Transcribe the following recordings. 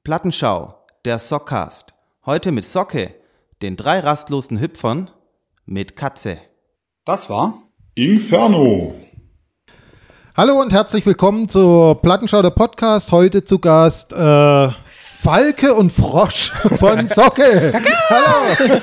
Plattenschau, der Sockcast. Heute mit Socke, den 3 rastlosen Hüpfern, mit Katze. Das war Inferno. Hallo und herzlich willkommen zur Plattenschau, der Podcast. Heute zu Gast Falke und Frosch von Socke. Hallo.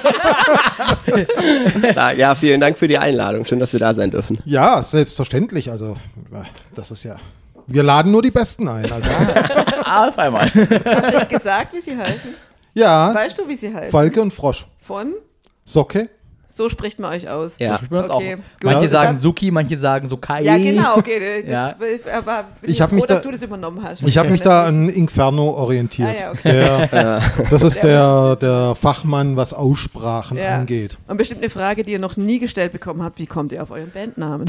Ja, vielen Dank für die Einladung. Schön, dass wir da sein dürfen. Ja, selbstverständlich. Also, das ist ja... Wir laden nur die Besten ein. Also. Auf einmal. Hast du jetzt gesagt, wie sie heißen? Ja. Weißt du, wie sie heißen? Falke und Frosch. Von? Socke. So spricht man euch aus. Ja. So uns Okay, auch. gut. Manche Ja. sagen Suki, manche sagen Sokai. Ja, genau, okay. Ja. Aber Ich hab froh, mich dass da- du das übernommen hast. Ich habe mich da an Inferno orientiert. Ah, ja, okay. Das ist der Fachmann, was Aussprachen angeht. Und bestimmt eine Frage, die ihr noch nie gestellt bekommen habt. Wie kommt ihr auf euren Bandnamen?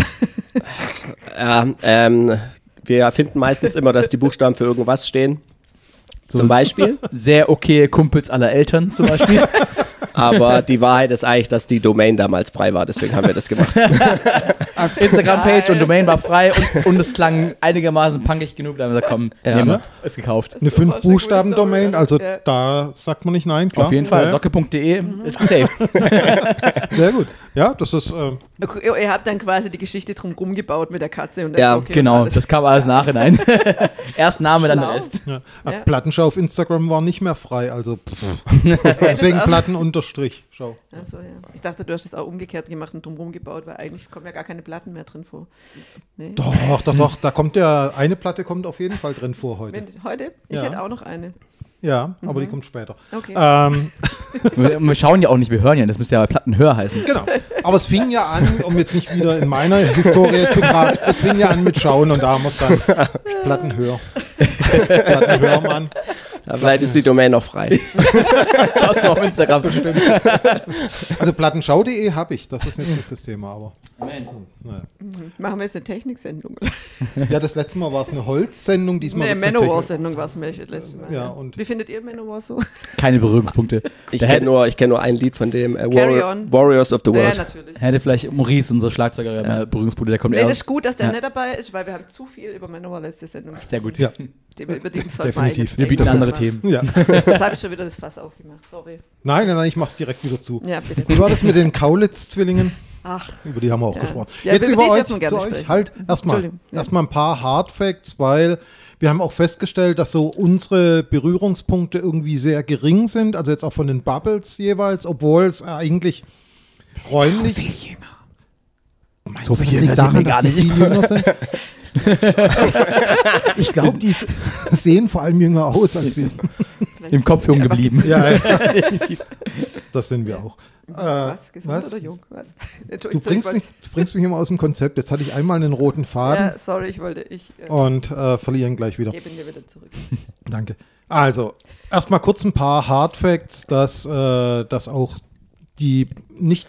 Ja, wir finden meistens immer, dass die Buchstaben für irgendwas stehen. Zum Beispiel. Sehr okay Kumpels aller Eltern zum Beispiel. Aber die Wahrheit ist eigentlich, dass die Domain damals frei war. Deswegen haben wir das gemacht. Instagram-Page Geil. und Domain war frei und es klang einigermaßen punkig genug. Da haben wir gesagt, komm, nehmen wir. Ist gekauft. Eine Super, 5-Buchstaben-Domain, sehr also gut, ja. da sagt man nicht nein, klar. Auf jeden Fall. Ja, Socke.de ist safe. sehr gut. Ja, das ist... Ihr habt dann quasi die Geschichte drum rumgebaut mit der Katze und der Ja, Socke und Genau, alles. das kam alles nachhinein. Erst Name, dann der Schlau. Rest. Ja. Ja. Plattenschau auf Instagram war nicht mehr frei, also deswegen Platten-Schau. Achso, ja. Ich dachte, du hast das auch umgekehrt gemacht und drum rumgebaut, weil eigentlich kommen ja gar keine Platten mehr drin vor. Nee. Doch, da kommt eine Platte kommt auf jeden Fall drin vor heute. Heute? Ich Ja. hätte auch noch eine. Ja, aber die kommt später. Okay. Wir schauen ja auch nicht, wir hören ja. Das müsste ja bei Plattenhör heißen. Genau. Aber es fing ja an, um jetzt nicht wieder in meiner Historie zu graben, es fing ja an mit Schauen und da haben wir es dann Plattenhör. Plattenhörmann. Ja, vielleicht ist die Domain noch frei. Schaust du auf Instagram bestimmt. Also plattenschau.de habe ich, das ist jetzt nicht das Thema, aber naja. Machen wir jetzt eine Techniksendung? Ja, das letzte Mal war es eine Holzsendung, diesmal Eine wird's eine Manowar-Sendung war es mir letztes Mal. Ja, und Wie findet ihr Manowar so? Keine Berührungspunkte. Ich Da kenne nur ein Lied von dem Carry on. Warriors of the Ja, World. natürlich. Hätte vielleicht Maurice, unser Schlagzeuger, mal Berührungspunkte, der kommt Nee, eher. das ist gut, dass der Ja. nicht dabei ist, weil wir haben zu viel über Manowar letzte Sendung. Sehr gut. ja, Über die Definitiv. Wir bieten andere Themen. ja. Jetzt habe ich schon wieder das Fass aufgemacht, sorry. Nein, ich mach's direkt wieder zu. Ja, bitte. Wie war das mit den Kaulitz-Zwillingen? Ach, Über die haben wir auch Ja. gesprochen. Ja, Jetzt über über die euch, dürfen wir zu gerne euch. sprechen. Halt, erstmal Entschuldigung, ja. ein paar Hard Facts, weil wir haben auch festgestellt, dass so unsere Berührungspunkte irgendwie sehr gering sind, also jetzt auch von den Bubbles jeweils, obwohl es eigentlich räumlich... Meinst So du, das viel liegt jünger sind daran, wir gar dass die nicht. viel jünger sind? Ich glaube, die sehen vor allem jünger aus als wir. Im Kopf jung geblieben. Ja, ja, Definitiv. das sind wir auch. was? Gesund was? oder jung? Was? Du bringst mich immer aus dem Konzept. Jetzt hatte ich einmal einen roten Faden Ja, sorry, ich und verliere ihn gleich wieder. gebe ihn dir wieder zurück. Danke. Also, erstmal kurz ein paar Hard Facts, dass auch die nicht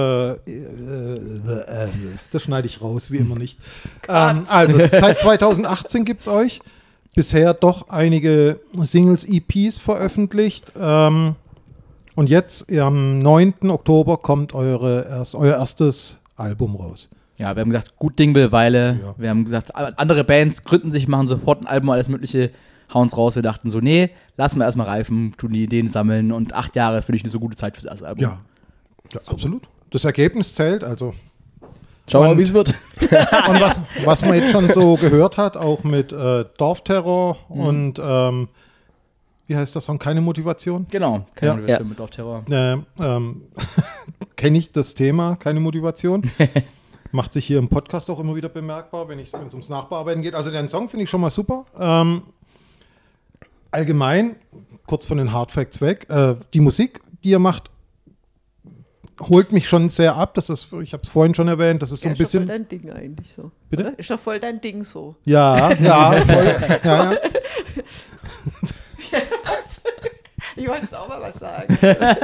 das schneide ich raus, wie immer nicht. Also, seit 2018 gibt es euch. Bisher doch einige Singles, EPs veröffentlicht. Und jetzt am 9. Oktober kommt euer erstes Album raus. Ja, wir haben gesagt, gut Ding will Weile. Ja. Wir haben gesagt, andere Bands gründen sich, machen sofort ein Album, alles Mögliche, hauen's raus. Wir dachten so, nee, lassen wir erstmal reifen, tun die Ideen sammeln und 8 Jahre finde ich eine so gute Zeit fürs erste Album. Ja, absolut. Das Ergebnis zählt, also. Schauen wir mal, Und- wie es wird. Und was man jetzt schon so gehört hat, auch mit Dorfterror und wie heißt das Song? Keine Motivation? Genau, keine Ja. Motivation mit Dorfterror. Kenne ich das Thema, keine Motivation. Macht sich hier im Podcast auch immer wieder bemerkbar, wenn es ums Nachbearbeiten geht. Also den Song finde ich schon mal super. Allgemein, kurz von den Hard Facts weg, die Musik, die ihr macht, holt mich schon sehr ab. Ich habe es vorhin schon erwähnt, das ist so ein Ist doch voll bisschen... dein Ding eigentlich so. Bitte? Oder? Ist doch voll dein Ding so. Ja, voll, ja. Ich wollte jetzt auch mal was sagen.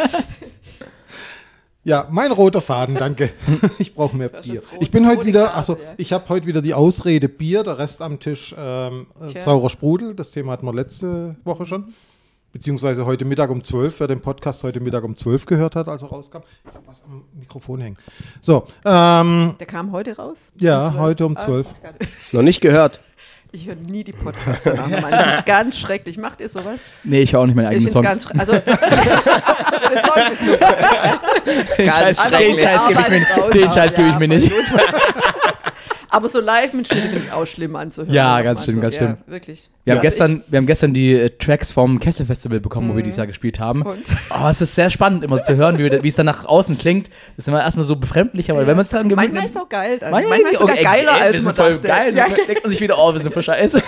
Ja, mein roter Faden, danke. Ich brauche mehr Das ist Bier. jetzt rot- Ich bin heute rote wieder, Farbe, ja. ich habe heute wieder die Ausrede Bier, der Rest am Tisch saurer Sprudel. Das Thema hatten wir letzte Woche schon. Beziehungsweise heute Mittag um 12, wer den Podcast heute Mittag um 12 gehört hat, als er rauskam. Ich habe was am Mikrofon hängen. So, Der kam heute raus? ja, Um 12? heute um 12. Ah, Noch nicht gehört. Ich höre nie die Podcasts danach. Das ist ganz schrecklich. Macht ihr sowas? Nee, ich höre auch nicht meine Ich eigenen finde es Songs. ganz schrecklich. Also, der Song ist super. Ganz Den Scheiß gebe ich mir nicht. Aber so live mit Schnitt finde ich auch schlimm anzuhören. Ja, ganz schlimm, ganz schlimm. Ja, wirklich. Wir haben Also gestern die Tracks vom Kessel Festival bekommen, wo wir dieses Jahr gespielt haben. Und? Oh, es ist sehr spannend, immer zu hören, wie es dann nach außen klingt. Das ist immer erstmal so befremdlich, aber wenn man es dran gewöhnt. Manchmal ist es auch geil. Dann. Manchmal Manchmal ist es sogar geiler, wir als sind man voll dachte. geil. Ja, Dann denkt man sich wieder, oh, wir sind voll scheiße.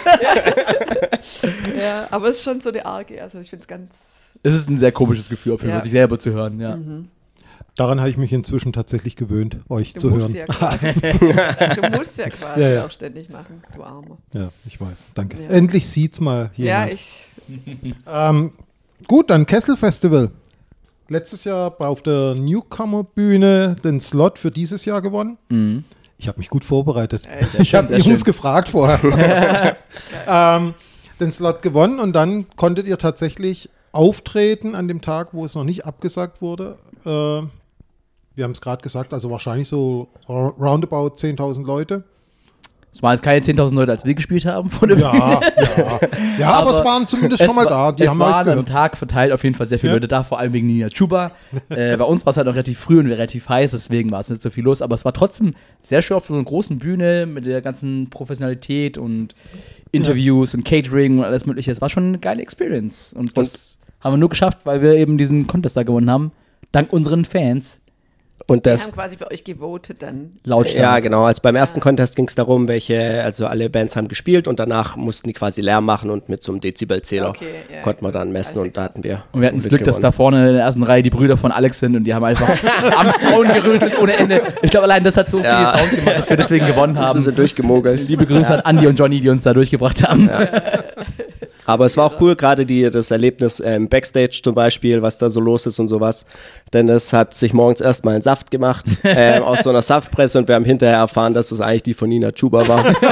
ja, aber es ist schon so eine arge. Also ich finde es ganz... Es ist ein sehr komisches Gefühl, auf jeden Fall, Ja. sich selber zu hören. Ja. Daran habe ich mich inzwischen tatsächlich gewöhnt, euch Du zu musst hören. ja quasi, du musst ja quasi Ja. auch ständig machen, du Armer. Ja, ich weiß. Danke. Ja. Endlich sieht's mal Ja, jemand. ich... Gut, dann Kessel Festival. Letztes Jahr auf der Newcomer-Bühne den Slot für dieses Jahr gewonnen. Ich habe mich gut vorbereitet. Ich habe die Jungs gefragt vorher. Den Slot gewonnen und dann konntet ihr tatsächlich auftreten an dem Tag, wo es noch nicht abgesagt wurde. Wir haben es gerade gesagt, also wahrscheinlich so roundabout 10.000 Leute. Es waren jetzt keine 10.000 Leute, als wir gespielt haben. Ja, aber es waren zumindest schon mal da. Die es haben waren euch am gehört. Tag verteilt auf jeden Fall sehr viele Ja. Leute da, vor allem wegen Nina Chuba. Bei uns war es halt noch relativ früh und relativ heiß, deswegen war es nicht so viel los. Aber es war trotzdem sehr schön auf so einer großen Bühne mit der ganzen Professionalität und Interviews und Catering und alles mögliche. Es war schon eine geile Experience. Und das haben wir nur geschafft, weil wir eben diesen Contest da gewonnen haben. Dank unseren Fans. Und Wir haben das, quasi für euch gewotet dann. Lautstark. ja genau, also beim ersten Contest ging es darum, also alle Bands haben gespielt und danach mussten die quasi Lärm machen und mit so einem Dezibelzähler Okay, ja. konnten wir dann messen Also und da hatten wir. Und wir hatten das zum Glück, dass da gewonnen. vorne in der ersten Reihe die Brüder von Alex sind und die haben einfach am Zaun gerüttelt ohne Ende. Ich glaube, allein das hat so viel Ja. Sound gemacht, dass wir deswegen gewonnen Wir haben. sind durchgemogelt. Liebe Grüße an Andi und Johnny, die uns da durchgebracht haben. Aber es war auch cool, gerade das Erlebnis Backstage zum Beispiel, was da so los ist und sowas. Denn es hat sich morgens erstmal einen Saft gemacht aus so einer Saftpresse und wir haben hinterher erfahren, dass das eigentlich die von Nina Chuba war. Und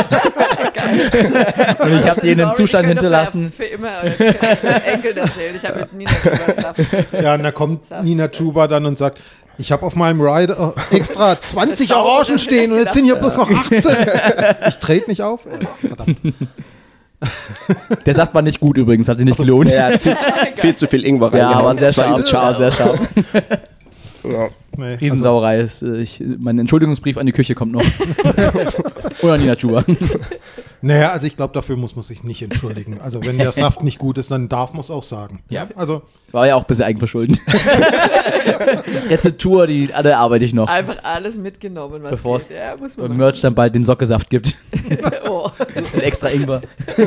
ich habe sie in einem Sorry, Zustand ihr könnt das hinterlassen. Für immer euren Enkeln erzählt. Ich habe mit Nina gesagt, Ja, und da kommt Saft. Nina Chuba dann und sagt, ich habe auf meinem Rider extra 20 Sauber. Orangen stehen und jetzt sind hier bloß noch 18. Ich trete nicht auf. Verdammt. Der Saft war nicht gut übrigens, hat sich nicht gelohnt. Er hat viel zu viel Ingwer Ja, reingehauen. war sehr Das war scharf. übelst War sehr scharf. Ja. Nee, Riesensauerei. Mein Entschuldigungsbrief an die Küche kommt noch. Oder Nina Chuba. naja, also ich glaube, dafür muss man sich nicht entschuldigen. Also wenn der Saft nicht gut ist, dann darf man es auch sagen. Ja. Also War ja auch ein bisschen eigenverschuldend. Rezeptur, die alle arbeite ich noch. einfach alles mitgenommen, was Bevor es geht. Ja, muss man beim machen. Merch dann bald den Sockesaft gibt. Oh. Mit extra Ingwer.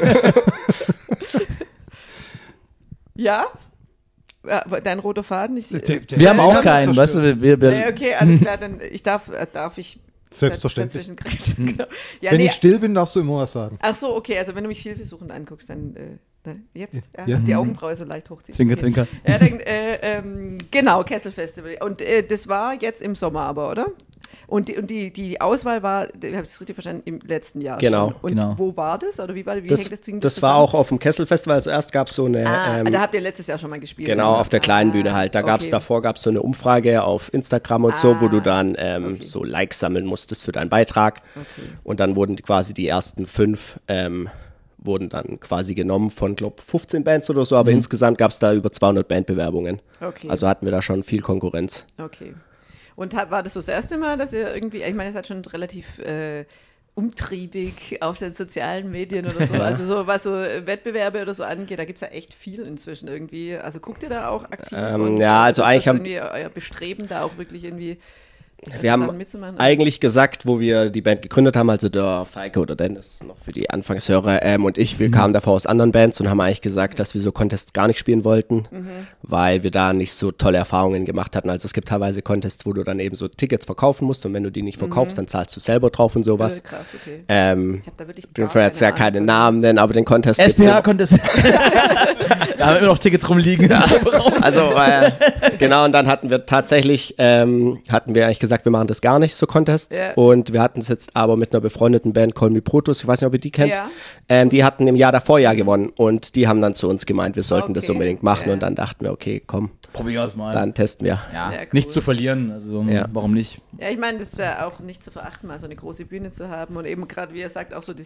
Ja? Dein roter Faden? Wir haben auch keinen, weißt du, Nee, okay, alles klar, dann darf ich Selbstverständlich. dazwischen genau. Ja, Wenn nee, ich still bin, darfst du immer was sagen. ach so, okay, also wenn du mich hilfesuchend anguckst, dann jetzt Ja. die Augenbraue so leicht hochziehen. Zwinker, Okay. zwinker. Ja, dann, genau, Kessel Festival. Und das war jetzt im Sommer aber, oder? Und die Auswahl war, ich habe es richtig verstanden, im letzten Jahr Genau. schon. Und Genau. wo war das? Oder wie hängt das Das zusammen? war auch auf dem Kesselfestival. Also erst gab es so eine. Da habt ihr letztes Jahr schon mal gespielt. Genau, oder? auf der kleinen Bühne halt. Da gab's okay. davor gab's so eine Umfrage auf Instagram und so, wo du dann okay. so Likes sammeln musstest für deinen Beitrag. Okay. Und dann wurden quasi die ersten 5 wurden dann quasi genommen von, glaube 15 Bands oder so, aber insgesamt gab's da über 200 Bandbewerbungen. Okay. Also hatten wir da schon viel Konkurrenz. Okay. Und war das so das erste Mal, dass ihr irgendwie, ich meine, es hat schon relativ umtriebig auf den sozialen Medien oder so, also so was so Wettbewerbe oder so angeht, da gibt es ja echt viel inzwischen irgendwie. Also guckt ihr da auch aktiv? ja, also ist eigentlich das haben- irgendwie euer Bestreben, da auch wirklich irgendwie Wir Sachen haben mitzumachen? eigentlich gesagt, wo wir die Band gegründet haben, also der Falke oder Dennis, noch für die Anfangshörer, und ich, wir kamen davor aus anderen Bands und haben eigentlich gesagt, dass wir so Contests gar nicht spielen wollten, weil wir da nicht so tolle Erfahrungen gemacht hatten. Also es gibt teilweise Contests, wo du dann eben so Tickets verkaufen musst und wenn du die nicht verkaufst, dann zahlst du selber drauf und sowas. Krass, okay. Ich Ich habe da wirklich dürfen jetzt ja keine Ahnung. Namen nennen, aber den Contest gibt's SPH ja. konnte es. Da haben immer noch Tickets rumliegen. Also genau, und dann hatten wir tatsächlich, eigentlich gesagt, wir machen das gar nicht, so Contests. Ja. Und wir hatten es jetzt aber mit einer befreundeten Band, Call Me Protus, ich weiß nicht, ob ihr die kennt. Ja. Die hatten im Jahr davor ja gewonnen und die haben dann zu uns gemeint, wir sollten das Okay. unbedingt machen. Ja. Und dann dachten wir, okay, komm, Probieren wir es mal. dann testen wir. Ja, Ja, cool. nichts zu verlieren, also Ja. warum nicht? Ja, ich meine, das ist ja auch nicht zu verachten, mal so eine große Bühne zu haben und eben gerade, wie er sagt, auch so diese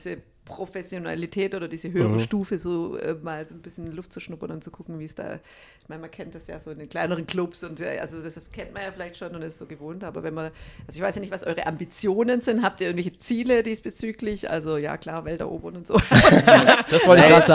Professionalität oder diese höhere Stufe so mal so ein bisschen Luft zu schnuppern und zu gucken, wie es da, ich meine, man kennt das ja so in den kleineren Clubs und also das kennt man ja vielleicht schon und ist so gewohnt, aber wenn man, also ich weiß ja nicht, was eure Ambitionen sind, habt ihr irgendwelche Ziele diesbezüglich, also ja klar, Welt erobern und so. Das wollte ich gerade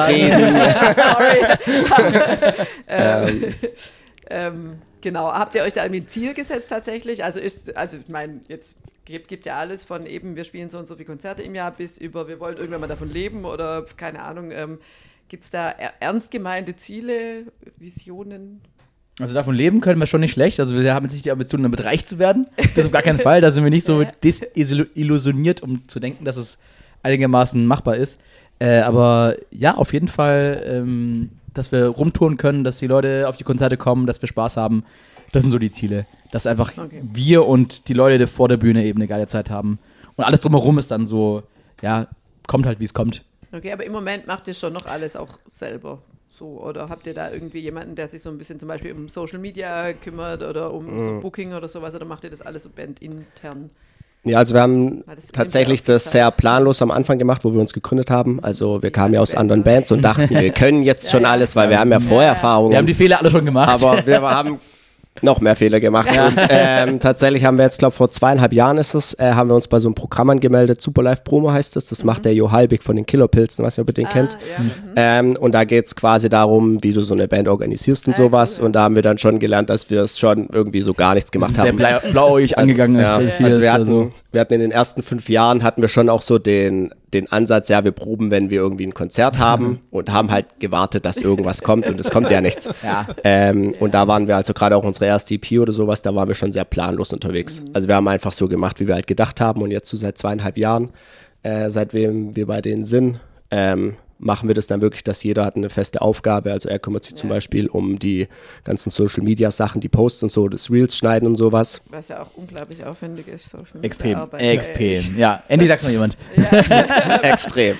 sagen. Sorry. Genau, habt ihr euch da irgendwie ein Ziel gesetzt tatsächlich? Also ich meine, jetzt gibt ja alles von eben, wir spielen so und so viele Konzerte im Jahr bis über, wir wollen irgendwann mal davon leben oder keine Ahnung. Gibt es da ernst gemeinte Ziele, Visionen? Also davon leben können wir schon nicht schlecht. Also wir haben jetzt nicht die Ambition, damit reich zu werden. Das ist auf gar keinen Fall. Da sind wir nicht so desillusioniert, um zu denken, dass es einigermaßen machbar ist. Aber ja, auf jeden Fall, dass wir rumtouren können, dass die Leute auf die Konzerte kommen, dass wir Spaß haben. Das sind so die Ziele. Dass einfach wir und die Leute vor der Bühne eben eine geile Zeit haben. Und alles drumherum ist dann so, ja, kommt halt, wie es kommt. Okay, aber im Moment macht ihr schon noch alles auch selber so, oder habt ihr da irgendwie jemanden, der sich so ein bisschen zum Beispiel um Social Media kümmert oder um so Booking oder sowas, oder macht ihr das alles so bandintern? Ja, also wir haben tatsächlich das sehr planlos am Anfang gemacht, wo wir uns gegründet haben. Also wir kamen ja aus anderen Bands und dachten, wir können jetzt schon alles, weil wir haben ja Vorerfahrungen. Wir haben die Fehler alle schon gemacht. Aber wir haben noch mehr Fehler gemacht. Ja. Und, tatsächlich haben wir jetzt, glaube ich, vor 2,5 Jahren haben wir uns bei so einem Programm angemeldet, Superlife Promo heißt es. Das macht der Jo Halbig von den Killerpilzen, weiß nicht, ob ihr den kennt. Ja. Und da geht es quasi darum, wie du so eine Band organisierst und sowas. Cool. Und da haben wir dann schon gelernt, dass wir es schon irgendwie so gar nichts gemacht haben. Sehr blauäugig angegangen. Also wir hatten in den ersten 5 Jahren hatten wir schon auch so den Ansatz, ja, wir proben, wenn wir irgendwie ein Konzert haben und haben halt gewartet, dass irgendwas kommt und es kommt ja nichts. Ja. Und da waren wir also gerade auch unsere erste EP oder sowas, da waren wir schon sehr planlos unterwegs. Also wir haben einfach so gemacht, wie wir halt gedacht haben und jetzt so seit 2,5 Jahren, seitdem wir bei denen sind, machen wir das dann wirklich, dass jeder hat eine feste Aufgabe. Also er kümmert sich zum Beispiel um die ganzen Social-Media-Sachen, die Posts und so, das Reels schneiden und sowas. Was ja auch unglaublich aufwendig ist. Extrem. Ja, endlich sag's mal jemand. Ja. Extrem.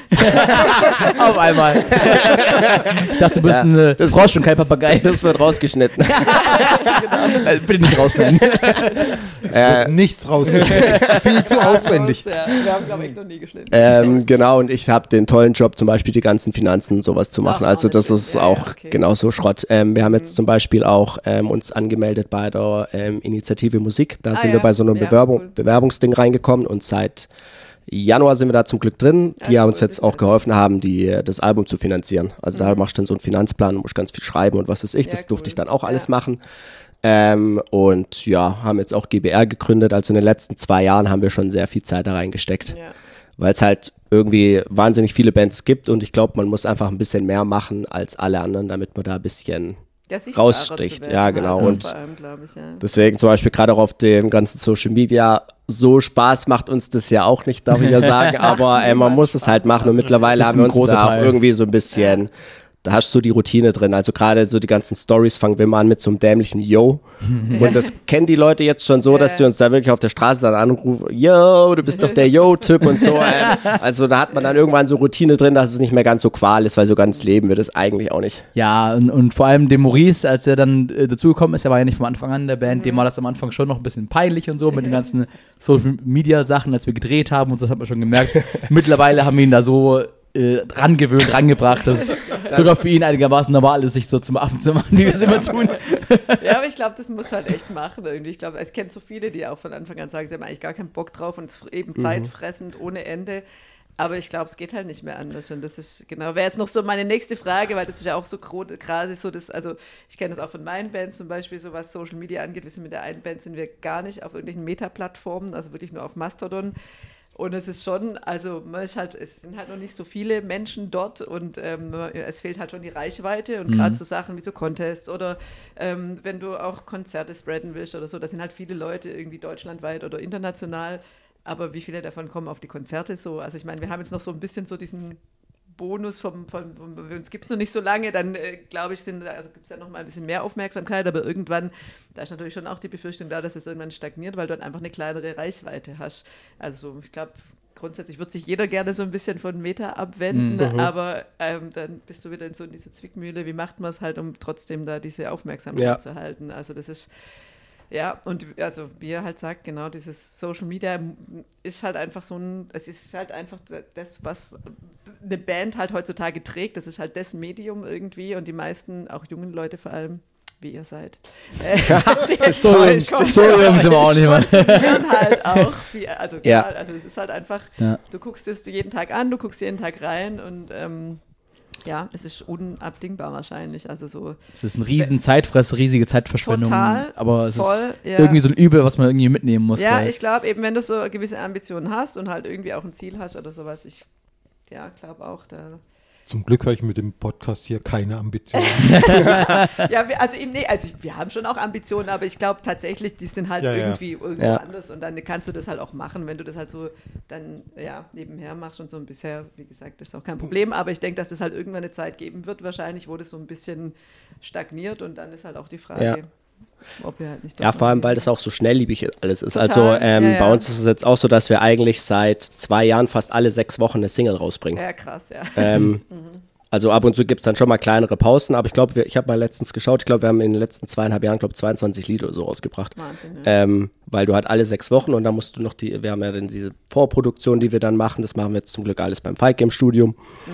Auf einmal. Ich dachte, du bist ein Frosch und kein Papagei. Das wird rausgeschnitten. Genau. Bitte nicht rausschneiden. Es wird nichts rausgeschnitten. Viel zu aufwendig. Ja. Wir haben, glaube ich, noch nie geschnitten. Genau, und ich habe den tollen Job, zum Beispiel die ganzen Finanzen und sowas zu machen. Also das ist auch genauso Schrott. Wir haben jetzt zum Beispiel auch uns angemeldet bei der Initiative Musik. Da sind wir bei so einem Bewerbungsding reingekommen und seit Januar sind wir da zum Glück drin, die uns jetzt auch geholfen haben, das Album zu finanzieren. Also da machst du dann so einen Finanzplan und musst ganz viel schreiben und was weiß ich. Das durfte ich dann auch alles machen. Und ja, haben jetzt auch GBR gegründet. Also in den letzten 2 Jahren haben wir schon sehr viel Zeit da reingesteckt. Ja. Weil es halt irgendwie wahnsinnig viele Bands gibt und ich glaube, man muss einfach ein bisschen mehr machen als alle anderen, damit man da ein bisschen raussticht. Ja, genau. Und vor allem, ich, deswegen zum Beispiel gerade auch auf dem ganzen Social Media, so Spaß macht uns das ja auch nicht, darf ich ja sagen, aber man muss es halt machen und mittlerweile haben wir uns da auch irgendwie so ein bisschen... Da hast du so die Routine drin, also gerade so die ganzen Stories fangen wir mal an mit so einem dämlichen Yo und das kennen die Leute jetzt schon so, dass die uns da wirklich auf der Straße dann anrufen, Yo, du bist doch der Yo-Typ und so, also da hat man dann irgendwann so Routine drin, dass es nicht mehr ganz so Qual ist, weil so ganz leben wir das eigentlich auch nicht. Ja, und vor allem dem Maurice, als er dann dazugekommen ist, er war ja nicht von Anfang an in der Band, dem war das am Anfang schon noch ein bisschen peinlich und so mit den ganzen Social-Media-Sachen, als wir gedreht haben und das hat man schon gemerkt. Mittlerweile haben wir ihn da so rangebracht, dass es sogar für ihn einigermaßen normal ist, sich so zum Affen zu machen, wie wir es immer tun. Ja, aber ich glaube, das muss halt echt machen irgendwie. Ich glaube, ich kenne so viele, die auch von Anfang an sagen, sie haben eigentlich gar keinen Bock drauf und es eben zeitfressend ohne Ende. Aber ich glaube, es geht halt nicht mehr anders. Und das ist, genau, wäre jetzt noch so meine nächste Frage, weil das ist ja auch so quasi so, also ich kenne das auch von meinen Bands zum Beispiel, so was Social Media angeht. Wir sind mit der einen Band, sind wir gar nicht auf irgendwelchen Meta-Plattformen, also wirklich nur auf Mastodon. Und es ist schon, also es sind halt noch nicht so viele Menschen dort und es fehlt halt schon die Reichweite und gerade so Sachen wie so Contests oder wenn du auch Konzerte spreaden willst oder so, da sind halt viele Leute irgendwie deutschlandweit oder international, aber wie viele davon kommen auf die Konzerte so? Also ich meine, wir haben jetzt noch so ein bisschen so diesen Bonus von uns gibt es noch nicht so lange, dann glaube ich, gibt es ja noch mal ein bisschen mehr Aufmerksamkeit, aber irgendwann, da ist natürlich schon auch die Befürchtung da, dass es irgendwann stagniert, weil du dann einfach eine kleinere Reichweite hast. Also ich glaube, grundsätzlich wird sich jeder gerne so ein bisschen von Meta abwenden, aber dann bist du wieder in dieser Zwickmühle, wie macht man es halt, um trotzdem da diese Aufmerksamkeit zu halten. Also das ist Ja, und also wie er halt sagt, genau, dieses Social Media ist halt einfach es ist halt einfach das, was eine Band halt heutzutage trägt. Das ist halt das Medium irgendwie und die meisten, auch jungen Leute vor allem, wie ihr seid. So jung sind wir auch nicht mehr. Konsumieren halt auch. Also es ist halt einfach, Ja. du guckst es jeden Tag an, du guckst jeden Tag rein und es ist unabdingbar wahrscheinlich. Also so. Es ist ein riesen Zeitfress, riesige Zeitverschwendung. Total, aber es voll, ist irgendwie so ein Übel, was man irgendwie mitnehmen muss. Ja, halt. ich glaube eben, wenn du so gewisse Ambitionen hast und halt irgendwie auch ein Ziel hast oder sowas, ich glaube auch, da. Zum Glück habe ich mit dem Podcast hier keine Ambitionen. Ja, wir haben schon auch Ambitionen, aber ich glaube tatsächlich, die sind halt irgendwo anders und dann kannst du das halt auch machen, wenn du das halt so dann nebenher machst und so. Und bisher, wie gesagt, ist auch kein Problem, aber ich denke, dass es halt irgendwann eine Zeit geben wird wahrscheinlich, wo das so ein bisschen stagniert und dann ist halt auch die Frage, ob wir halt nicht Ja, vor allem, weil das auch so schnelllebig alles ist. Total. Also bei uns ist es jetzt auch so, dass wir eigentlich seit 2 Jahren fast alle 6 Wochen eine Single rausbringen. Ja, krass, ja. Also ab und zu gibt es dann schon mal kleinere Pausen, aber ich glaube, ich habe mal letztens geschaut, ich glaube, wir haben in den letzten 2,5 Jahren, 22 Lieder oder so rausgebracht. Wahnsinn, ja. Weil du halt alle 6 Wochen und dann musst du noch wir haben ja dann diese Vorproduktion, die wir dann machen, das machen wir jetzt zum Glück alles beim Falke im Studium.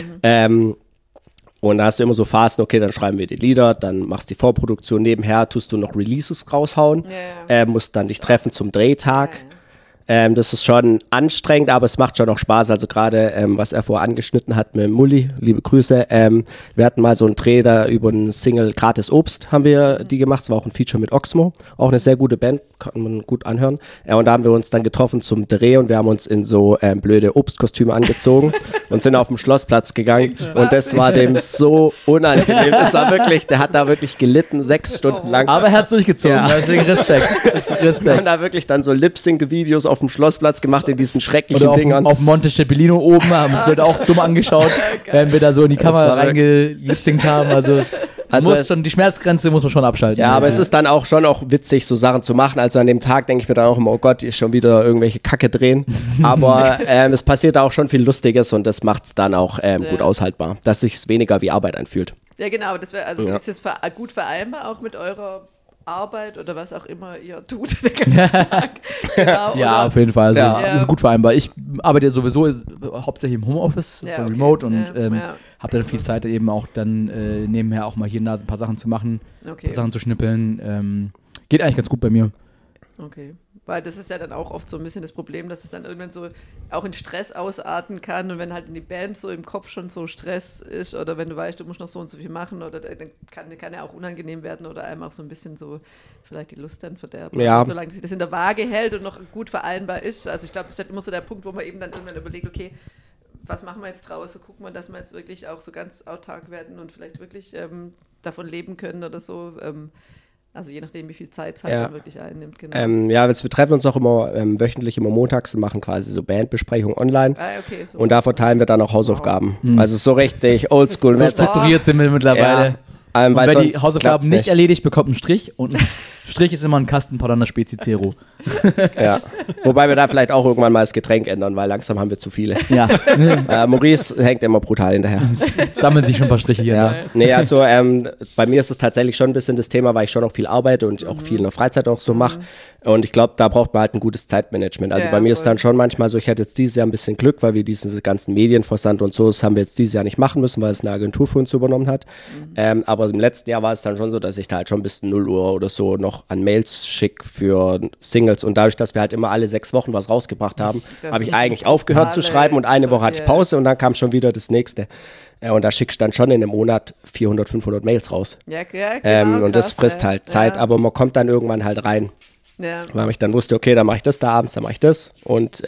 Und da hast du immer so Phasen, okay, dann schreiben wir die Lieder, dann machst du die Vorproduktion, nebenher tust du noch Releases raushauen, musst dann dich treffen zum Drehtag. Das ist schon anstrengend, aber es macht schon noch Spaß. Also gerade, was er vorher angeschnitten hat mit Mulli, liebe Grüße. Wir hatten mal so einen Dreh da über einen Single Gratis Obst, haben wir die gemacht. Es war auch ein Feature mit Oxmo, auch eine sehr gute Band, kann man gut anhören. Und da haben wir uns dann getroffen zum Dreh und wir haben uns in so blöde Obstkostüme angezogen und sind auf den Schlossplatz gegangen. Und das war dem so unangenehm. Das war wirklich, der hat da wirklich gelitten, 6 Stunden lang. Aber er hat es durchgezogen, deswegen Respekt. Wir haben da wirklich dann so Lip-Sync-Videos auf dem Schlossplatz gemacht in diesen schrecklichen Oder Dingern. auf Monte Cepelino oben, haben uns wieder auch dumm angeschaut, wenn wir da so in die Kamera reingelipsingt haben. Die Schmerzgrenze muss man schon abschalten. Ja, aber es ist dann auch schon witzig, so Sachen zu machen. Also an dem Tag denke ich mir dann auch immer, oh Gott, ich schon wieder irgendwelche Kacke drehen. Aber es passiert auch schon viel Lustiges und das macht es dann auch gut aushaltbar, dass sich es weniger wie Arbeit anfühlt. Ja, genau, ist das gut vereinbar auch mit eurer Arbeit oder was auch immer ihr tut den ganzen Tag. Genau, ja, auf jeden Fall. Also, ist gut vereinbar. Ich arbeite ja sowieso hauptsächlich im Homeoffice, remote und habe dann viel Zeit eben auch dann nebenher auch mal hier und da ein paar Sachen zu machen, ein paar Sachen zu schnippeln. Geht eigentlich ganz gut bei mir. Okay. Weil das ist ja dann auch oft so ein bisschen das Problem, dass es dann irgendwann so auch in Stress ausarten kann und wenn halt in die Band so im Kopf schon so Stress ist oder wenn du weißt, du musst noch so und so viel machen oder dann kann ja auch unangenehm werden oder einem auch so ein bisschen so vielleicht die Lust dann verderben. Ja. Also, solange sich das in der Waage hält und noch gut vereinbar ist. Also ich glaube, das ist immer so der Punkt, wo man eben dann irgendwann überlegt, okay, was machen wir jetzt draus? So gucken wir, dass wir jetzt wirklich auch so ganz autark werden und vielleicht wirklich davon leben können oder so. Also je nachdem, wie viel Zeit es halt dann wirklich einnimmt. Genau. Wir treffen uns auch immer wöchentlich, immer montags und machen quasi so Bandbesprechungen online. Okay, so. Und da verteilen wir dann auch Hausaufgaben. Also so richtig oldschool. So strukturiert sind wir mittlerweile. Ja, und weil wer die sonst Hausaufgaben klappt's nicht erledigt, bekommt einen Strich und ein Strich ist immer ein Kasten Paulaner Spezi Zero. Ja. Wobei wir da vielleicht auch irgendwann mal das Getränk ändern, weil langsam haben wir zu viele. Ja. Maurice hängt immer brutal hinterher. Sammeln sich schon ein paar Striche hier. Ja. Nee, also bei mir ist es tatsächlich schon ein bisschen das Thema, weil ich schon auch viel arbeite und auch viel in der Freizeit auch so mache. Und ich glaube, da braucht man halt ein gutes Zeitmanagement. Also bei mir ist dann schon manchmal so, ich hatte jetzt dieses Jahr ein bisschen Glück, weil wir diese ganzen Medienversand und so, das haben wir jetzt dieses Jahr nicht machen müssen, weil es eine Agentur für uns übernommen hat. Aber im letzten Jahr war es dann schon so, dass ich da halt schon bis 0 Uhr oder so noch an Mails schicke für Singles. Und dadurch, dass wir halt immer alle 6 Wochen was rausgebracht haben, habe ich eigentlich aufgehört zu schreiben und eine Woche hatte ich Pause und dann kam schon wieder das nächste. Und da schickst du dann schon in einem Monat 400, 500 Mails raus. Ja, genau, und das frisst halt Zeit, aber man kommt dann irgendwann halt rein. Ja. Weil ich dann wusste, okay, dann mache ich das da abends, dann mache ich das. Und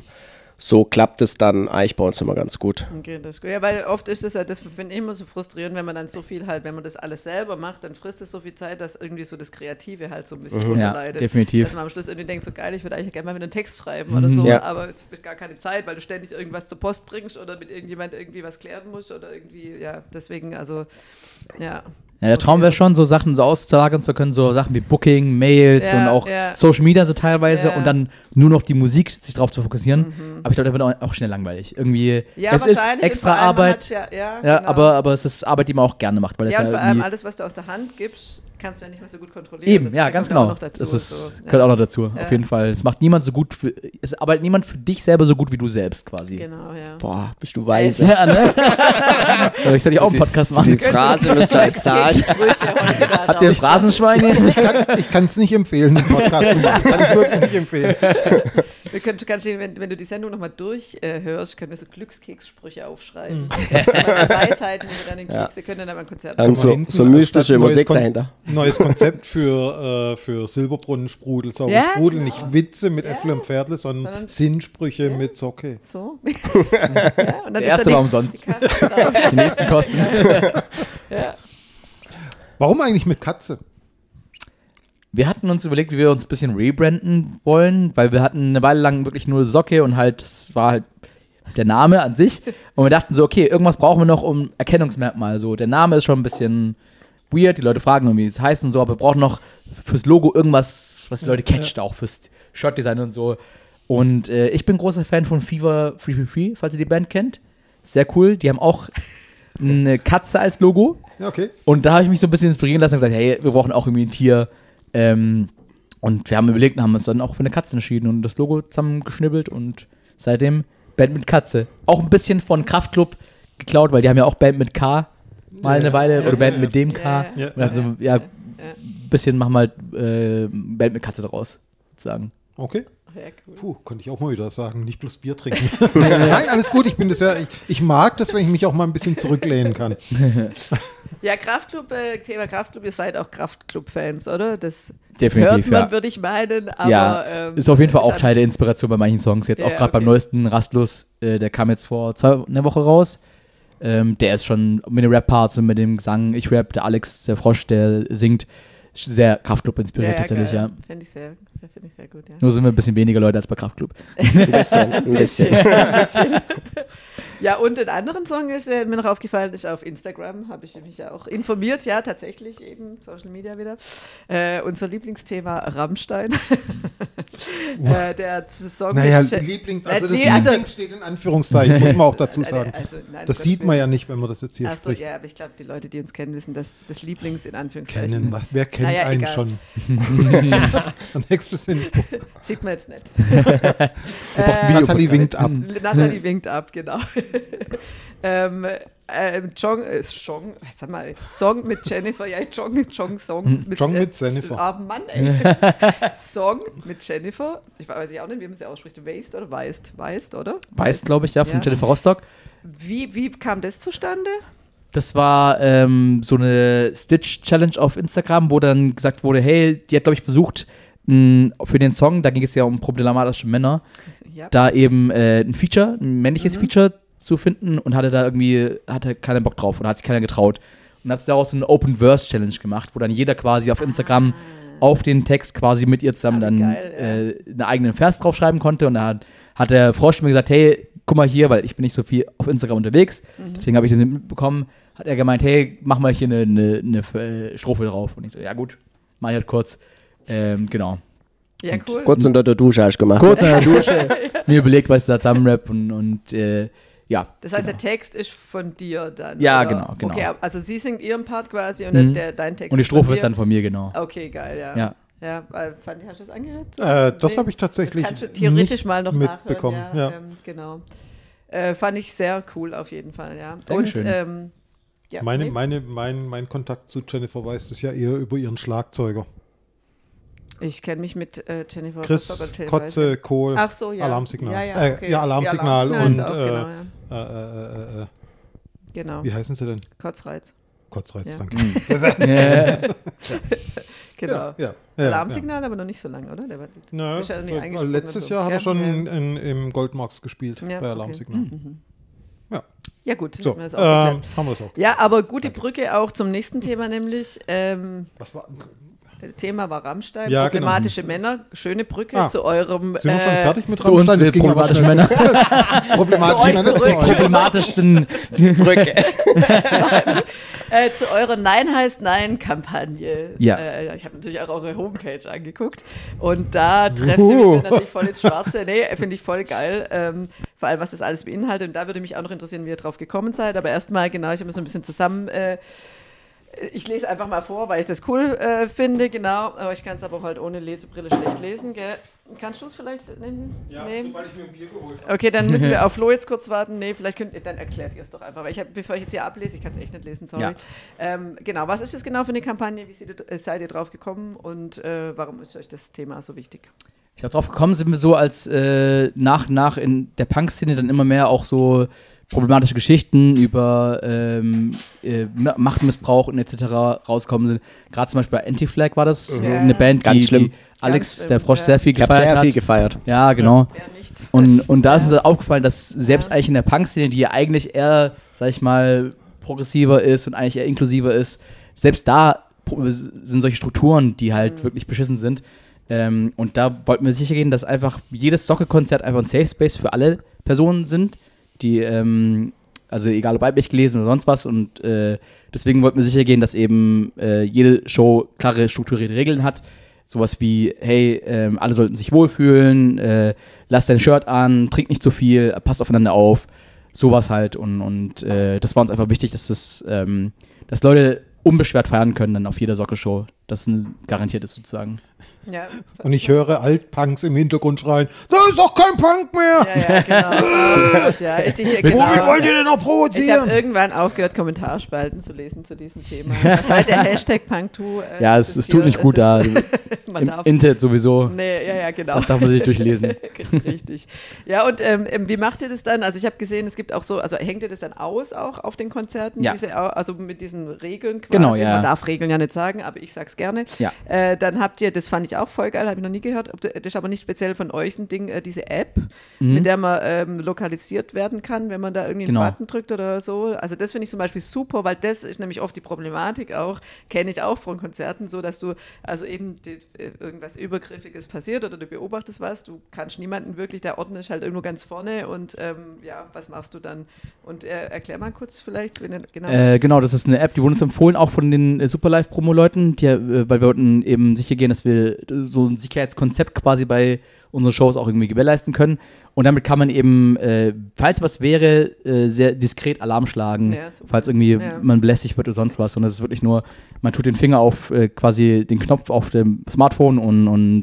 so klappt es dann eigentlich bei uns immer ganz gut. Okay, das ist gut. Ja, weil oft ist es ja, das finde ich immer so frustrierend, wenn man dann so viel halt, wenn man das alles selber macht, dann frisst es so viel Zeit, dass irgendwie so das Kreative halt so ein bisschen runterleidet. Ja, definitiv. Dass man am Schluss irgendwie denkt, so geil, ich würde eigentlich gerne mal wieder einen Text schreiben oder so, aber es ist gar keine Zeit, weil du ständig irgendwas zur Post bringst oder mit irgendjemand irgendwie was klären musst oder irgendwie, deswegen, also, Ja, der Traum wäre schon, so Sachen so auszulagern zu können, so Sachen wie Booking, Mails und auch Social Media so teilweise und dann nur noch die Musik sich drauf zu fokussieren. Aber ich glaube, da wird auch schnell langweilig. Irgendwie, es ist extra Arbeit, genau. aber es ist Arbeit, die man auch gerne macht. Weil und vor allem alles, was du aus der Hand gibst, kannst du ja nicht mehr so gut kontrollieren. Eben, Das ja, kommt ganz auch genau. noch dazu, Das ist, so. gehört auch noch dazu, auf jeden Fall. Es macht niemand so gut, es arbeitet niemand für dich selber so gut wie du selbst quasi. Genau, ja. Boah, bist du weise. Ja, ne? Aber ich soll ja auch einen Podcast machen. Die Phrase müsst ihr halt zahlen. Habt ihr ein Phrasenschweine? Ich kann es nicht empfehlen, den Podcast zu machen. Kann ich wirklich nicht empfehlen. Wenn du die Sendung nochmal durchhörst, können wir so Glückskekssprüche aufschreiben. Weisheiten, die wir dann in Kekse können dann ein Konzert Und machen. so mystische Musik dahinter. Neues Konzept für Silberbrunnensprudel, sauren Ja, Sprudel. genau. Nicht Witze mit Äpfel und Pferdle, sondern Sinnsprüche mit Socke. So. Ja, und dann Der erste war umsonst. Die nächsten Kosten. Warum eigentlich mit Katze? Wir hatten uns überlegt, wie wir uns ein bisschen rebranden wollen, weil wir hatten eine Weile lang wirklich nur Socke und halt, das war halt der Name an sich. Und wir dachten so, okay, irgendwas brauchen wir noch um Erkennungsmerkmal. So, der Name ist schon ein bisschen weird, die Leute fragen irgendwie, wie es heißt und so, aber wir brauchen noch fürs Logo irgendwas, was die Leute catcht, auch fürs Shot-Design und so. Und ich bin großer Fan von Fever 333, falls ihr die Band kennt. Sehr cool, die haben auch eine Katze als Logo. Ja, okay. Und da habe ich mich so ein bisschen inspirieren lassen und gesagt, hey, wir brauchen auch irgendwie ein Tier. Und wir haben überlegt und haben uns dann auch für eine Katze entschieden und das Logo zusammengeschnibbelt und seitdem Band mit Katze. Auch ein bisschen von Kraftklub geklaut, weil die haben ja auch Band mit K mal eine Weile oder Band mit dem K. Ja. Und also, ein bisschen machen wir halt Band mit Katze daraus, sozusagen. Okay. Ja, cool. Puh, konnte ich auch mal wieder sagen, nicht bloß Bier trinken. Nein, alles gut, ich mag das, wenn ich mich auch mal ein bisschen zurücklehnen kann. Ja, Kraftklub, Thema Kraftklub, ihr seid auch Kraftklub-Fans, oder? Das Definitiv, hört man, ja. würde ich meinen, aber Ja, ist auf jeden Fall auch ist Teil der Inspiration bei manchen Songs. Jetzt Ja, auch gerade beim okay. neuesten Rastlos, der kam jetzt vor einer Woche raus. Der ist schon mit den Rap-Parts und mit dem Gesang, ich rap, der Alex, der Frosch, der singt, sehr Kraftklub inspiriert tatsächlich, geil. ja. Finde ich sehr gut, ja. Nur sind wir ein bisschen weniger Leute als bei Kraftklub. Ein bisschen. Ein bisschen. Ja, und den anderen Song ist mir noch aufgefallen, ist auf Instagram, habe ich mich ja auch informiert, ja, tatsächlich eben, Social Media wieder. Unser Lieblingsthema Rammstein. Der Song Naja, mit Lieblings steht in Anführungszeichen, muss man auch dazu sagen. nein, Das sieht man ja nicht, wenn man das jetzt hier Achso, spricht. ja, aber ich glaube, die Leute, die uns kennen, wissen, dass das Lieblings in Anführungszeichen. Wer kennt Naja, einen egal. schon? Der nächste sind Sieht man jetzt nicht. Nathalie winkt ab. Nathalie winkt ab, genau. Song mit Jennifer, ja, Song mit Jennifer. Ah, Mann, ey. Song mit Jennifer, ich weiß auch nicht, wie man sie ausspricht, Weist oder Weist, oder? Weißt, glaube ich, ja, von Ja. Jennifer Rostock. Wie kam das zustande? Das war so eine Stitch-Challenge auf Instagram, wo dann gesagt wurde, hey, die hat, glaube ich, versucht, für den Song, da ging es ja um problematische Männer, Ja. da eben ein männliches Feature zu finden und hatte keinen Bock drauf oder hat sich keiner getraut. Und hat daraus so eine Open-Verse-Challenge gemacht, wo dann jeder quasi auf Instagram auf den Text quasi mit ihr zusammen dann geil, einen eigenen Vers draufschreiben konnte. Und da hat der Frosch mir gesagt, hey, guck mal hier, weil ich bin nicht so viel auf Instagram unterwegs, deswegen habe ich das mitbekommen, hat er gemeint, hey, mach mal hier eine Strophe drauf. Und ich so, ja gut, mach ich halt kurz. Genau. Ja, cool. Kurz unter der Dusche hast du gemacht. Kurz in der Dusche, mir überlegt, was ich da zusammenrap und ja. Das heißt, genau. der Text ist von dir dann? Ja, oder? genau. Okay, also sie singt ihren Part quasi und dein Text Und die ist von Strophe dir. ist dann von mir, genau. Okay, geil, ja. Ja. Ja, hast du das angehört? Das Nee? habe ich tatsächlich Das kannst du theoretisch nicht mal noch mitbekommen. nachhören. Ja. Genau. Fand ich sehr cool auf jeden Fall, ja. Dankeschön. Und ja, Mein Kontakt zu Jennifer Weiss ist ja eher über ihren Schlagzeuger. ich kenne mich mit Jennifer Chris, Rostock und Jennifer Kotze, Weiss. Kohl, Ach so, ja. Alarmsignal. Ja, okay. Ja, Alarmsignal Ja, und Alarmsignal ist auch, genau. wie heißen sie denn? Kotzreiz. Kotzreiz, Ja. danke. Genau. Ja. Alarmsignal, aber noch nicht so lange, oder? Der war, Ja, ist ja nicht eingesprungen letztes und so. Jahr hat er Ja, schon ja. im Goldmarks gespielt Ja, bei okay. Alarmsignal. Ja, Ja, gut. so, haben wir das auch geklärt. haben wir das auch. Ja, aber gute Brücke auch zum nächsten Thema, nämlich Was war? Thema war Rammstein, Ja, problematische Männer, schöne Brücke Ah. zu eurem Sind wir schon fertig mit Zu uns Rammstein? Das ging aber problematische schnell. Männer. Problematische Männer. zurück. zu euch. Problematischsten Brücke. zu eurer Nein heißt Nein-Kampagne. Ja. Ich habe natürlich auch eure Homepage angeguckt und da trefft ihr mich natürlich voll ins Schwarze. Nee, finde ich voll geil. Vor allem, was das alles beinhaltet. Und da würde mich auch noch interessieren, wie ihr drauf gekommen seid. Aber erstmal, genau, ich habe mir so ein bisschen Ich lese einfach mal vor, weil ich das cool finde, genau. Aber ich kann es aber halt ohne Lesebrille schlecht lesen, gell? Kannst du es vielleicht nehmen? Ja, nee. sobald ich mir ein Bier geholt habe. Okay, dann müssen wir auf Flo jetzt kurz warten. Nee, vielleicht dann erklärt ihr es doch einfach. Weil bevor ich jetzt hier ablese, ich kann es echt nicht lesen, sorry. Ja. Genau, was ist das genau für eine Kampagne? Wie seid ihr drauf gekommen und warum ist euch das Thema so wichtig? Ich glaube, drauf gekommen sind wir so, als nach in der Punk-Szene dann immer mehr auch so problematische Geschichten über Machtmissbrauch und etc. rauskommen sind. Gerade zum Beispiel bei Anti-Flag war das eine Band, Ganz schlimm. die Alex, Ganz der Frosch, ja. sehr viel Ich habe gefeiert sehr hat. viel gefeiert. Ja, genau. Wer nicht? Und da ist uns aufgefallen, dass selbst eigentlich in der Punk-Szene, die ja eigentlich eher, sag ich mal, progressiver ist und eigentlich eher inklusiver ist, selbst da sind solche Strukturen, die halt wirklich beschissen sind. Und da wollten wir sicher gehen, dass einfach jedes Socke-Konzert einfach ein Safe Space für alle Personen sind, die, also egal ob weiblich gelesen oder sonst was. Und deswegen wollten wir sicher gehen, dass eben jede Show klare, strukturierte Regeln hat. Sowas wie, hey, alle sollten sich wohlfühlen, lass dein Shirt an, trink nicht zu viel, passt aufeinander auf. Sowas halt. Und das war uns einfach wichtig, dass dass Leute unbeschwert feiern können dann auf jeder Socke-Show. Das garantiert ist sozusagen. Ja. Und ich höre Altpunks im Hintergrund schreien, da ist doch kein Punk mehr! Ja, genau. Ja, Womit wollt ihr denn noch Ich provozieren? habe irgendwann aufgehört, Kommentarspalten zu lesen zu diesem Thema. Seit der Hashtag Punk2 Ja, es tut nicht gut da. Man Im darf Internet sowieso. Nee, ja, genau. Das darf man sich durchlesen. Richtig. Ja, und wie macht ihr das dann? Also ich habe gesehen, es gibt auch so, also hängt ihr das dann aus auch auf den Konzerten? Ja. Also mit diesen Regeln quasi? Genau, ja. Man darf Regeln ja nicht sagen, aber ich sag's gerne. Ja. Dann habt ihr, das fand ich auch voll geil, habe ich noch nie gehört, das ist aber nicht speziell von euch ein Ding, diese App, mit der man lokalisiert werden kann, wenn man da irgendwie einen Genau. Button drückt oder so. Also das finde ich zum Beispiel super, weil das ist nämlich oft die Problematik auch, kenne ich auch von Konzerten, so dass du, also eben irgendwas Übergriffiges passiert oder du beobachtest was, du kannst niemanden wirklich, der Ordner ist halt irgendwo ganz vorne und ja, was machst du dann? Und erklär mal kurz vielleicht, wenn Genau, das ist eine App, die wurde uns empfohlen, auch von den Superlive-Promo-Leuten, weil wir wollten eben sicher gehen, dass wir so ein Sicherheitskonzept quasi bei unseren Shows auch irgendwie gewährleisten können. Und damit kann man eben, falls was wäre, sehr diskret Alarm schlagen, Ja, super. falls irgendwie Ja. man belästigt wird oder sonst was. Und das ist wirklich nur, man tut den Finger auf quasi den Knopf auf dem Smartphone und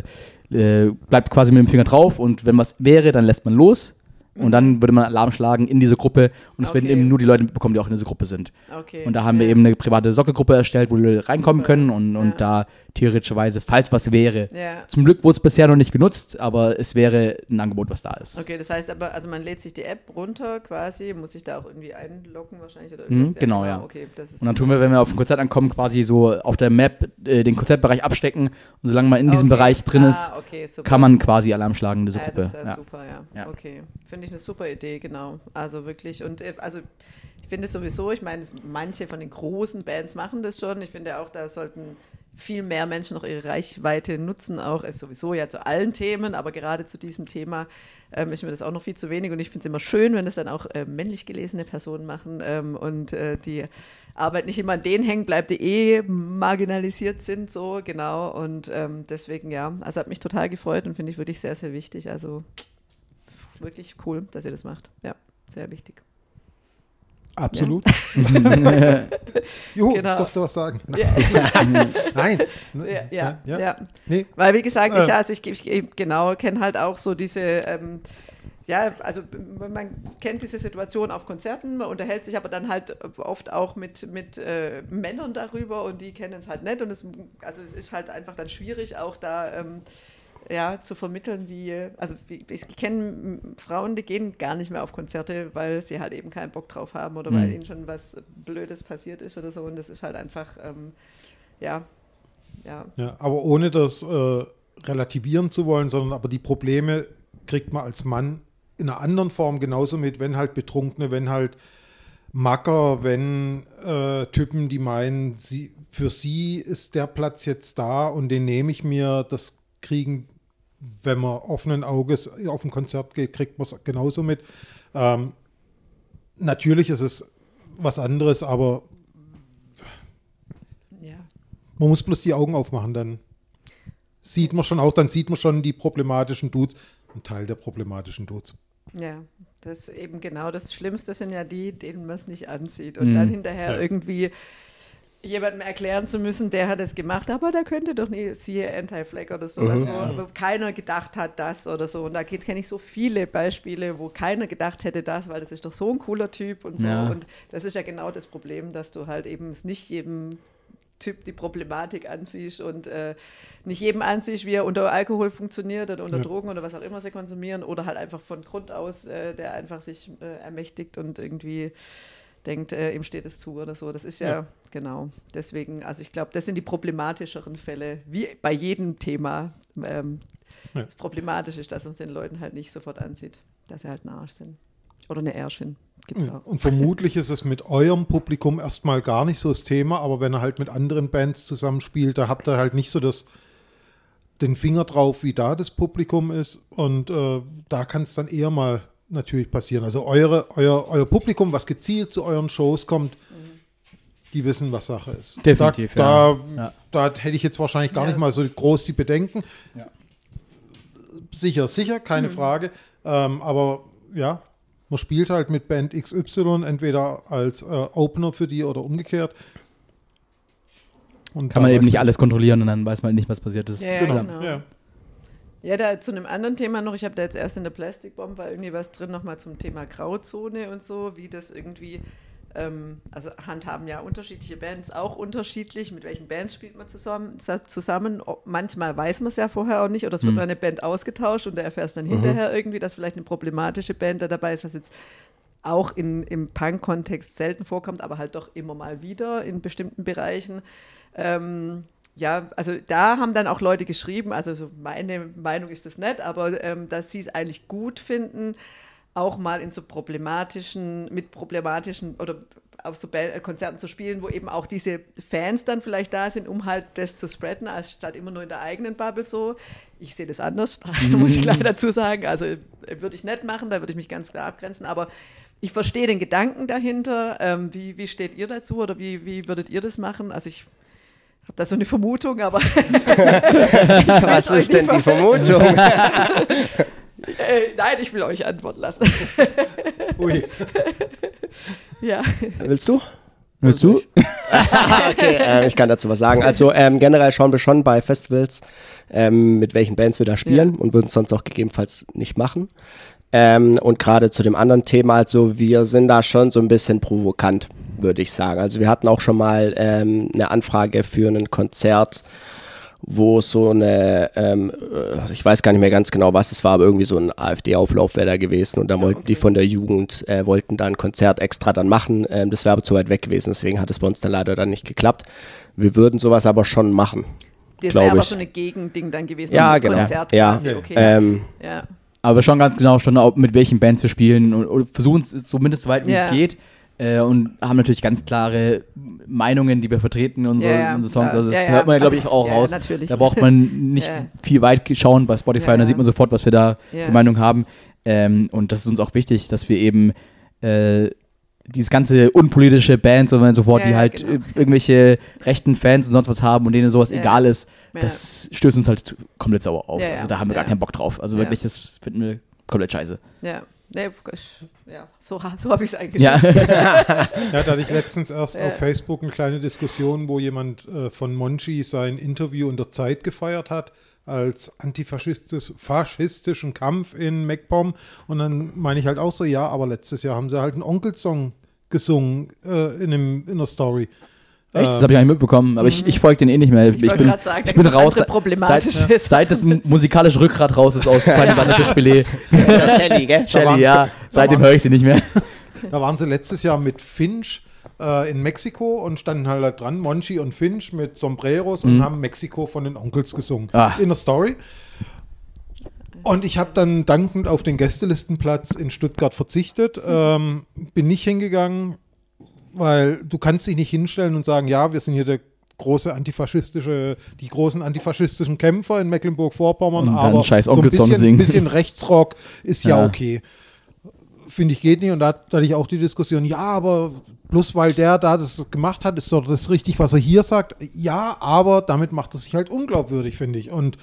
bleibt quasi mit dem Finger drauf. Und wenn was wäre, dann lässt man los. Und dann würde man Alarm schlagen in diese Gruppe und es werden Okay. eben nur die Leute mitbekommen, die auch in dieser Gruppe sind. Okay. Und da haben wir Ja. eben eine private Socke-Gruppe erstellt, wo die Leute reinkommen Super. können und Ja. da theoretischerweise, falls was wäre. Ja. Zum Glück wurde es bisher noch nicht genutzt, aber es wäre ein Angebot, was da ist. Okay, das heißt aber, also man lädt sich die App runter quasi, muss sich da auch irgendwie einloggen wahrscheinlich oder irgendwas. Genau, ja. Okay, das ist Und dann tun wir, wenn wir auf ein Konzert ankommen, quasi so auf der Map den Konzertbereich abstecken. Und solange man in diesem Bereich drin ist, okay, super. kann man quasi Alarm schlagen in dieser Ja, Gruppe. das ist ja Ja. super, ja. Ja. Okay, finde ich eine super Idee, genau. Also wirklich, und also ich finde es sowieso, ich meine, manche von den großen Bands machen das schon. Ich finde auch, da sollten viel mehr Menschen noch ihre Reichweite nutzen, auch ist sowieso ja zu allen Themen, aber gerade zu diesem Thema ist mir das auch noch viel zu wenig und ich finde es immer schön, wenn das dann auch männlich gelesene Personen machen und die Arbeit nicht immer an denen hängen bleibt, die marginalisiert sind, so, genau, und deswegen, ja, also hat mich total gefreut und finde ich wirklich sehr, sehr wichtig, also wirklich cool, dass ihr das macht, ja, sehr wichtig. Absolut. Juhu, Genau. ich durfte was sagen. Ja. Nein. Ja. Nee. Weil, wie gesagt, ich genau kenne halt auch so diese, ja, also man kennt diese Situation auf Konzerten, man unterhält sich aber dann halt oft auch mit Männern darüber und die kennen es halt nicht und es ist halt einfach dann schwierig auch da ja, zu vermitteln, ich kenne Frauen, die gehen gar nicht mehr auf Konzerte, weil sie halt eben keinen Bock drauf haben oder weil ihnen schon was Blödes passiert ist oder so und das ist halt einfach, ja. Ja, aber ohne das relativieren zu wollen, sondern aber die Probleme kriegt man als Mann in einer anderen Form genauso mit, wenn halt Betrunkene, wenn halt Macker, wenn Typen, die meinen, für sie ist der Platz jetzt da und den nehme ich mir, das kriegen, wenn man offenen Auges auf ein Konzert geht, kriegt man es genauso mit. Natürlich ist es was anderes, aber Ja. man muss bloß die Augen aufmachen, dann sieht man schon die problematischen Dudes, ein Teil der problematischen Dudes. Ja, das ist eben genau das Schlimmste sind ja die, denen man es nicht ansieht und dann hinterher irgendwie jemandem erklären zu müssen, der hat es gemacht, aber der könnte doch nicht, siehe Anti-Flag oder so, wo keiner gedacht hat, das oder so. Und da kenne ich so viele Beispiele, wo keiner gedacht hätte das, weil das ist doch so ein cooler Typ und so. Ja. Und das ist ja genau das Problem, dass du halt eben es nicht jedem Typ die Problematik ansiehst und nicht jedem ansiehst, wie er unter Alkohol funktioniert oder unter Drogen oder was auch immer sie konsumieren oder halt einfach von Grund aus, der einfach sich ermächtigt und irgendwie denkt, ihm steht es zu oder so. Das ist ja genau. Deswegen, also ich glaube, das sind die problematischeren Fälle, wie bei jedem Thema. Das Problematische ist, dass uns den Leuten halt nicht sofort ansieht, dass sie halt ein Arsch sind. Oder eine Ärschin. Gibt's auch. Und vermutlich ist es mit eurem Publikum erstmal gar nicht so das Thema, aber wenn er halt mit anderen Bands zusammenspielt, da habt ihr halt nicht so den Finger drauf, wie da das Publikum ist. Und da kann es dann eher mal natürlich passieren. Also euer Publikum, was gezielt zu euren Shows kommt, die wissen, was Sache ist. Definitiv, da hätte ich jetzt wahrscheinlich gar nicht mal so groß die Bedenken. Ja. Sicher, keine Frage. Aber ja, man spielt halt mit Band XY, entweder als Opener für die oder umgekehrt. Und Kann man eben nicht alles kontrollieren und dann weiß man nicht, was passiert ist. Ja, Genau. genau. Ja, da zu einem anderen Thema noch, ich habe da jetzt erst in der Plastic Bomb war irgendwie was drin, nochmal zum Thema Grauzone und so, wie das irgendwie, also handhaben ja unterschiedliche Bands auch unterschiedlich, mit welchen Bands spielt man zusammen. Manchmal weiß man es ja vorher auch nicht oder es wird mal eine Band ausgetauscht und da erfährst dann hinterher irgendwie, dass vielleicht eine problematische Band da dabei ist, was jetzt auch im Punk-Kontext selten vorkommt, aber halt doch immer mal wieder in bestimmten Bereichen. Ja, also da haben dann auch Leute geschrieben, also so meine Meinung ist das nicht, aber dass sie es eigentlich gut finden, auch mal in so problematischen oder auf so Konzerten zu spielen, wo eben auch diese Fans dann vielleicht da sind, um halt das zu spreaden, als statt immer nur in der eigenen Bubble so. Ich sehe das anders, muss ich gleich dazu sagen. Also würde ich nicht machen, da würde ich mich ganz klar abgrenzen, aber ich verstehe den Gedanken dahinter. Wie steht ihr dazu oder wie würdet ihr das machen? Also ich habe da so eine Vermutung, aber Was ist denn die Vermutung? Nein, ich will euch antworten lassen. Ui. Ja. Willst du? Willst du? Okay, ich kann dazu was sagen. Also generell schauen wir schon bei Festivals, mit welchen Bands wir da spielen und würden es sonst auch gegebenenfalls nicht machen. Und gerade zu dem anderen Thema, also wir sind da schon so ein bisschen provokant, würde ich sagen. Also wir hatten auch schon mal eine Anfrage für ein Konzert, wo so eine, ich weiß gar nicht mehr ganz genau, was es war, aber irgendwie so ein AfD-Auflauf wäre da gewesen und da wollten die von der Jugend, wollten da ein Konzert extra dann machen. Das wäre aber zu weit weg gewesen, deswegen hat es bei uns dann leider dann nicht geklappt. Wir würden sowas aber schon machen, Das wäre aber ich. so eine Gegending dann gewesen, Ja, das genau. Konzert Ja. quasi, okay. Ja. Aber schon ganz genau, schon auch mit welchen Bands wir spielen und versuchen es zumindest so weit wie es geht. Und haben natürlich ganz klare Meinungen, die wir vertreten in unsere Songs. Also das hört man ja, glaube ich, auch raus. Natürlich. Da braucht man nicht viel weit schauen bei Spotify und dann sieht man sofort, was wir da für Meinung haben. Und das ist uns auch wichtig, dass wir eben dieses ganze unpolitische Bands und so fort, die halt irgendwelche rechten Fans und sonst was haben und denen sowas egal ist, das stößt uns halt komplett sauer auf. Also da haben wir gar keinen Bock drauf. Also wirklich, das finden wir komplett scheiße. Ja. Nee, so habe ich es eingeschätzt. Ja. Ja, da hatte ich letztens erst auf Facebook eine kleine Diskussion, wo jemand von Monchi sein Interview in der Zeit gefeiert hat als antifaschistischen Kampf in MacPom. Und dann meine ich halt auch so, ja, aber letztes Jahr haben sie halt einen Onkel-Song gesungen in einer Story. Echt? Das habe ich eigentlich mitbekommen, aber ich folge den eh nicht mehr. Ich bin raus, seit das musikalische Rückgrat raus ist aus Feine Sahne Fischfilet. Das ist ja Shelly, gell? Shelly, ja. Seitdem höre ich sie nicht mehr. Da waren sie letztes Jahr mit Finch in Mexiko und standen halt dran, Monchi und Finch mit Sombreros und haben Mexiko von den Onkels gesungen. In der Story. Und ich habe dann dankend auf den Gästelistenplatz in Stuttgart verzichtet, bin nicht hingegangen, weil du kannst dich nicht hinstellen und sagen, ja, wir sind hier die großen antifaschistischen Kämpfer in Mecklenburg-Vorpommern, aber so ein bisschen Rechtsrock ist ja okay. Finde ich, geht nicht. Und da hatte ich auch die Diskussion, ja, aber bloß weil der da das gemacht hat, ist doch das richtig, was er hier sagt. Ja, aber damit macht er sich halt unglaubwürdig, finde ich. Und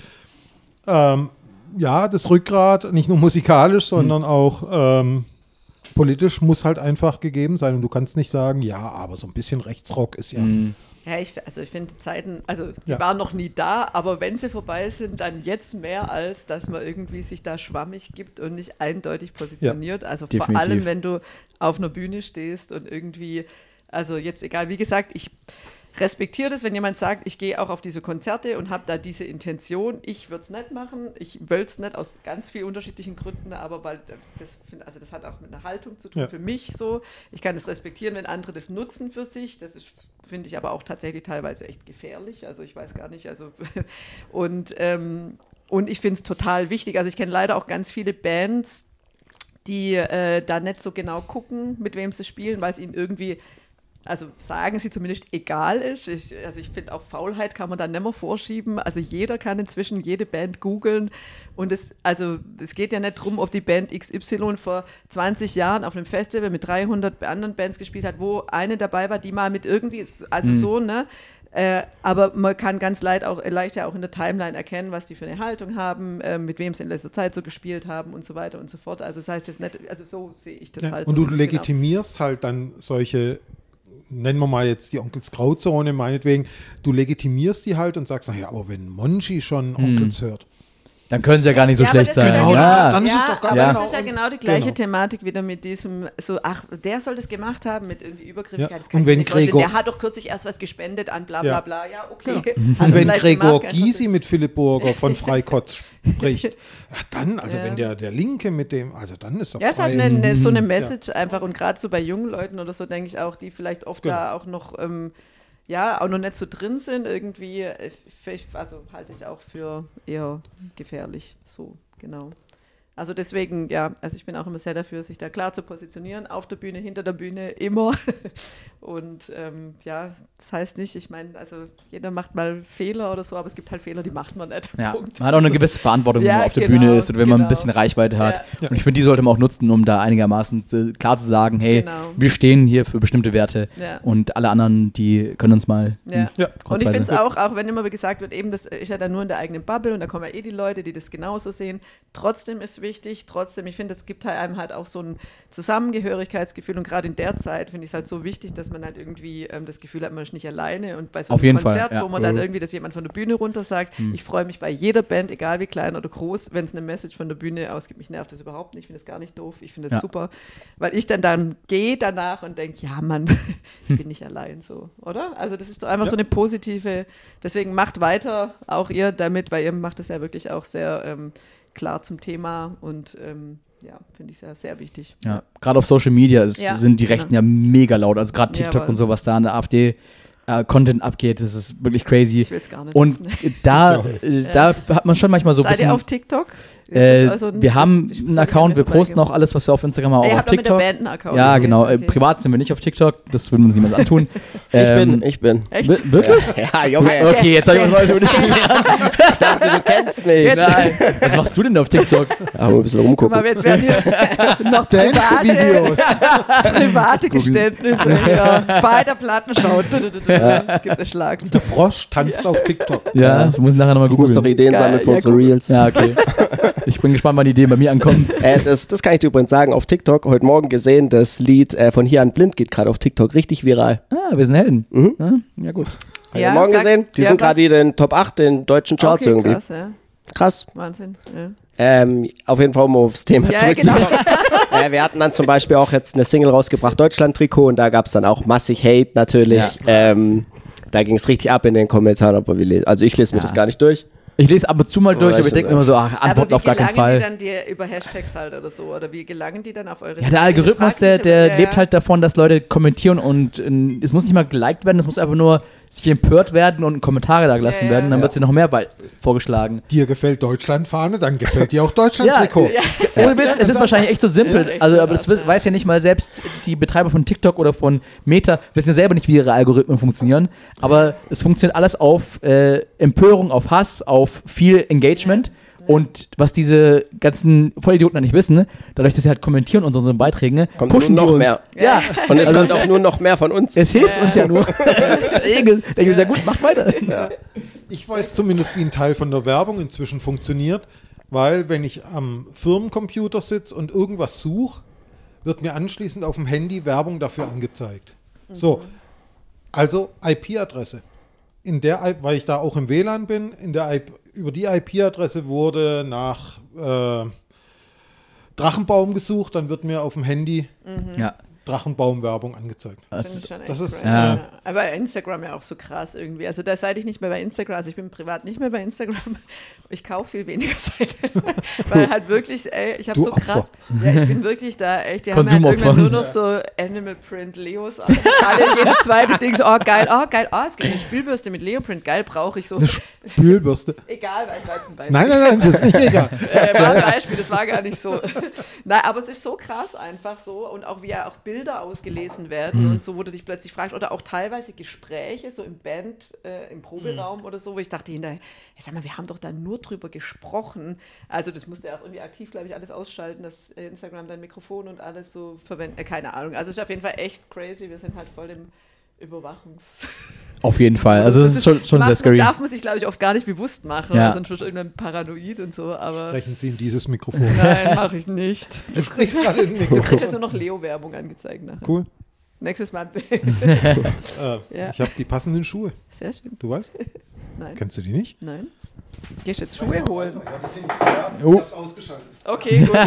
das Rückgrat, nicht nur musikalisch, sondern auch politisch muss halt einfach gegeben sein. Und du kannst nicht sagen, ja, aber so ein bisschen Rechtsrock ist ja Ja, ich finde die Zeiten, also die waren noch nie da, aber wenn sie vorbei sind, dann jetzt mehr als, dass man irgendwie sich da schwammig gibt und nicht eindeutig positioniert. Also definitiv. vor allem, wenn du auf einer Bühne stehst und irgendwie, also jetzt egal, wie gesagt, ich respektiere das, wenn jemand sagt, ich gehe auch auf diese Konzerte und habe da diese Intention. Ich würde es nicht machen. Ich will es nicht aus ganz vielen unterschiedlichen Gründen, aber weil das hat auch mit einer Haltung zu tun für mich so. Ich kann es respektieren, wenn andere das nutzen für sich. Das ist, finde ich, aber auch tatsächlich teilweise echt gefährlich. Also ich weiß gar nicht. Also und ich finde es total wichtig. Also ich kenne leider auch ganz viele Bands, die da nicht so genau gucken, mit wem sie spielen, weil es ihnen irgendwie, also sagen sie zumindest, egal ist. Ich finde auch Faulheit kann man da nicht mehr vorschieben. Also jeder kann inzwischen jede Band googeln. Und es geht ja nicht darum, ob die Band XY vor 20 Jahren auf einem Festival mit 300 anderen Bands gespielt hat, wo eine dabei war, die mal mit irgendwie, also so, ne? Aber man kann ganz leicht auch in der Timeline erkennen, was die für eine Haltung haben, mit wem sie in letzter Zeit so gespielt haben und so weiter und so fort. Also das heißt jetzt nicht, also so sehe ich das halt. Und so du legitimierst halt dann solche, nennen wir mal jetzt die Onkels Grauzone meinetwegen, du legitimierst die halt und sagst, naja, aber wenn Monchi schon Onkels hört. Dann können sie ja gar nicht so schlecht sein. Genau, Ja. dann ist es doch gar aber genau. das ist ja genau die gleiche Thematik wieder mit diesem, so, ach, der soll das gemacht haben mit irgendwie Übergriffigkeit. Das kann Und wenn ich mir nicht vorstellen. Gregor- Der hat doch kürzlich erst was gespendet an bla bla bla. Ja, okay. Hat er Und wenn vielleicht Gregor gemacht, Gysi mit Philipp Burger von Freikotz spricht, ja, dann, also wenn der Linke mit dem, also dann ist doch ja, es hat frei. so eine Message einfach und gerade so bei jungen Leuten oder so, denke ich auch, die vielleicht oft da auch noch, auch noch nicht so drin sind, irgendwie, also halte ich auch für eher gefährlich, so, genau. Also deswegen, also ich bin auch immer sehr dafür, sich da klar zu positionieren, auf der Bühne, hinter der Bühne, immer. Und das heißt nicht, ich meine, also jeder macht mal Fehler oder so, aber es gibt halt Fehler, die macht man nicht. Ja, Punkt. man hat auch eine gewisse Verantwortung, wenn man auf der genau, Bühne ist oder wenn man ein genau. bisschen Reichweite hat. Ja. Und ich finde, die sollte man auch nutzen, um da einigermaßen klar zu sagen, hey, Genau. wir stehen hier für bestimmte Werte Ja. und alle anderen, die können uns mal Ja. Ja. Und ich finde es auch wenn immer gesagt wird, eben, das ist ja dann nur in der eigenen Bubble und da kommen ja die Leute, die das genauso sehen. Trotzdem ist wichtig, ich finde, es gibt halt einem halt auch so ein Zusammengehörigkeitsgefühl und gerade in der Zeit finde ich es halt so wichtig, dass man halt irgendwie das Gefühl hat, man ist nicht alleine und bei so Auf einem jeden Fall, Konzert, ja. wo man dann irgendwie, dass jemand von der Bühne runter sagt, ich freue mich bei jeder Band, egal wie klein oder groß, wenn es eine Message von der Bühne ausgibt, mich nervt das überhaupt nicht, ich finde das gar nicht doof, ich finde das super, weil ich dann gehe danach und denke, ja Mann, ich bin nicht allein so, oder? Also das ist doch einfach so eine positive, deswegen macht weiter, auch ihr damit, weil ihr macht das ja wirklich auch sehr klar zum Thema und finde ich sehr, sehr wichtig. Ja, gerade auf Social Media sind die Rechten ja mega laut. Also gerade TikTok Ja, und so, was da an der AfD Content abgeht, das ist wirklich crazy. Ich will es gar nicht. Und da hat man schon manchmal so ein Seid bisschen. ihr auf TikTok? Ist das also wir haben ich einen Account, wir posten auch. auch alles, was wir auf Instagram haben, auch Ihr auf habt mit der TikTok. Band einen Account. Ja, genau. Okay. Privat sind wir nicht auf TikTok, das würden uns niemals antun. Ich bin. Echt? Wirklich? Ja, Junge. Okay, jetzt habe ich was Neues über dich gelernt. Ich dachte, du kennst mich. Nein. Was machst du denn auf TikTok? Aber ein bisschen Guck rumgucken. mal, jetzt werden hier noch Dance-Videos. private Geständnisse hier. Bei der Plattenschau. Gibt eine Schlag. Der Frosch tanzt auf TikTok. Ja, ich muss nachher nochmal Ich muss doch googeln. Ideen Geil, sammeln für ja, unsere guck. Reels. Ja, okay. Ich bin gespannt, wann die Ideen bei mir ankommen. Das kann ich dir übrigens sagen, auf TikTok, heute Morgen gesehen, das Lied von Hier an Blind geht gerade auf TikTok richtig viral. Ah, wir sind Helden. Ja, gut. Heute Morgen gesehen, die sind gerade wieder in Top 8 in deutschen Charts Okay, irgendwie. krass, ja. Krass. Wahnsinn. Ja. Auf jeden Fall, um aufs Thema Ja, zurückzukommen. Wir hatten dann zum Beispiel auch jetzt eine Single rausgebracht, Deutschland-Trikot, und da gab es dann auch massig Hate natürlich. Ja. Da ging es richtig ab in den Kommentaren, aber ich lese mir das gar nicht durch. Ich lese ab und zu mal durch, aber ich denke mir immer so, Aber Antworten wie auf gar keinen gelangen die Fall. dann dir über Hashtags halt oder so? Oder wie gelangen die dann auf eure Ja, der Algorithmus, der lebt halt davon, dass Leute kommentieren und es muss nicht mal geliked werden, es muss einfach nur sich empört werden und Kommentare da gelassen werden, dann wird sie noch mehr vorgeschlagen. Dir gefällt Deutschlandfahne, dann gefällt dir auch Deutschland-Trikot. Ohne Witz, es ist wahrscheinlich echt so simpel. Ist echt Also, so aber das krass, weiß ja nicht mal selbst die Betreiber von TikTok oder von Meta, wissen ja selber nicht, wie ihre Algorithmen funktionieren. Aber es funktioniert alles auf Empörung, auf Hass, auf viel Engagement. Und was diese ganzen Vollidioten nicht wissen, ne, dadurch, dass sie halt kommentieren unter unseren Beiträgen, Kommt pushen nur die noch uns. mehr. Ja. Und es Also kommt auch nur noch mehr von uns. Es hilft uns ja nur. Deswegen denke ich mir, sehr gut, macht weiter. Ich weiß zumindest, wie ein Teil von der Werbung inzwischen funktioniert, weil wenn ich am Firmencomputer sitze und irgendwas suche, wird mir anschließend auf dem Handy Werbung dafür angezeigt. So, Also IP-Adresse. Weil ich da auch im WLAN bin, über die IP-Adresse wurde nach Drachenbaum gesucht, dann wird mir auf dem Handy Ja. Drachenbaum-Werbung angezeigt. Finde ich schon echt das ist- crazy. ja. Aber Instagram ja auch so krass irgendwie. Also da seit ich nicht mehr bei Instagram, also ich bin privat nicht mehr bei Instagram, ich kaufe viel weniger Seite. Weil halt wirklich, ich habe Du so Opfer. krass, ja, ich bin wirklich da echt, die haben halt Konsumopfer. irgendwann nur noch so Animal Print Leos, an. Alle jede zweite Ding so, oh geil, es gibt eine Spülbürste mit Leoprint, geil, brauche ich so. Spülbürste. Egal, weil ich weiß ein Beispiel. Nein, das ist nicht egal. War ein Beispiel, das war gar nicht so. Nein, aber es ist so krass einfach so und auch wie ja auch Bilder ausgelesen werden und so, wo du dich plötzlich fragst oder auch teilweise Gespräche so im Band, im Proberaum oder so, wo ich dachte hinterher, sag mal, wir haben doch da nur drüber gesprochen. Also das musste ja auch irgendwie aktiv, glaube ich, alles ausschalten, dass Instagram dein Mikrofon und alles so verwendet. Keine Ahnung. Also es ist auf jeden Fall echt crazy. Wir sind halt voll im Überwachungs... Auf jeden Fall. Also es ist schon sehr scary. Darf man sich, glaube ich, oft gar nicht bewusst machen. Ja. Sonst wird irgendwann paranoid und so, aber... Sprechen Sie in dieses Mikrofon. Nein, mache ich nicht. Du sprichst gerade in ein Du Mikrofon. kriegst jetzt nur noch Leo-Werbung angezeigt nachher. Cool. Nächstes Mal. Ja. Ich habe die passenden Schuhe. Sehr schön. Du weißt? Nein. Kennst du die nicht? Nein. Gehst du jetzt Schuhe holen? Oh. Ausgeschaltet. Okay, gut.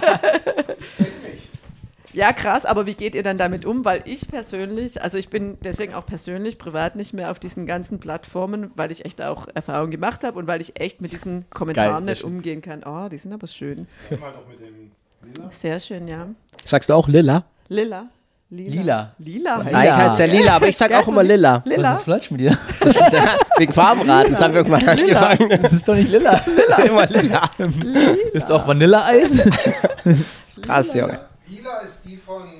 Ja, krass, aber wie geht ihr dann damit um? Weil ich persönlich, also ich bin deswegen auch persönlich privat nicht mehr auf diesen ganzen Plattformen, weil ich echt auch Erfahrungen gemacht habe und weil ich echt mit diesen Kommentaren Geil, nicht sehr schön. umgehen kann. Oh, die sind aber schön. Sehr schön, ja. Sagst du auch Lila? Lila. Lila. Lila heißt Eigentlich heißt der Lila, aber ich sag auch immer Lila. Was Lila. ist falsch mit dir? Das ist wegen Farbenrat, das haben wir irgendwann angefangen. Das ist doch nicht lila. Immer Lila. Ist doch Vanilleeis. Das ist krass, Junge. Lila ist die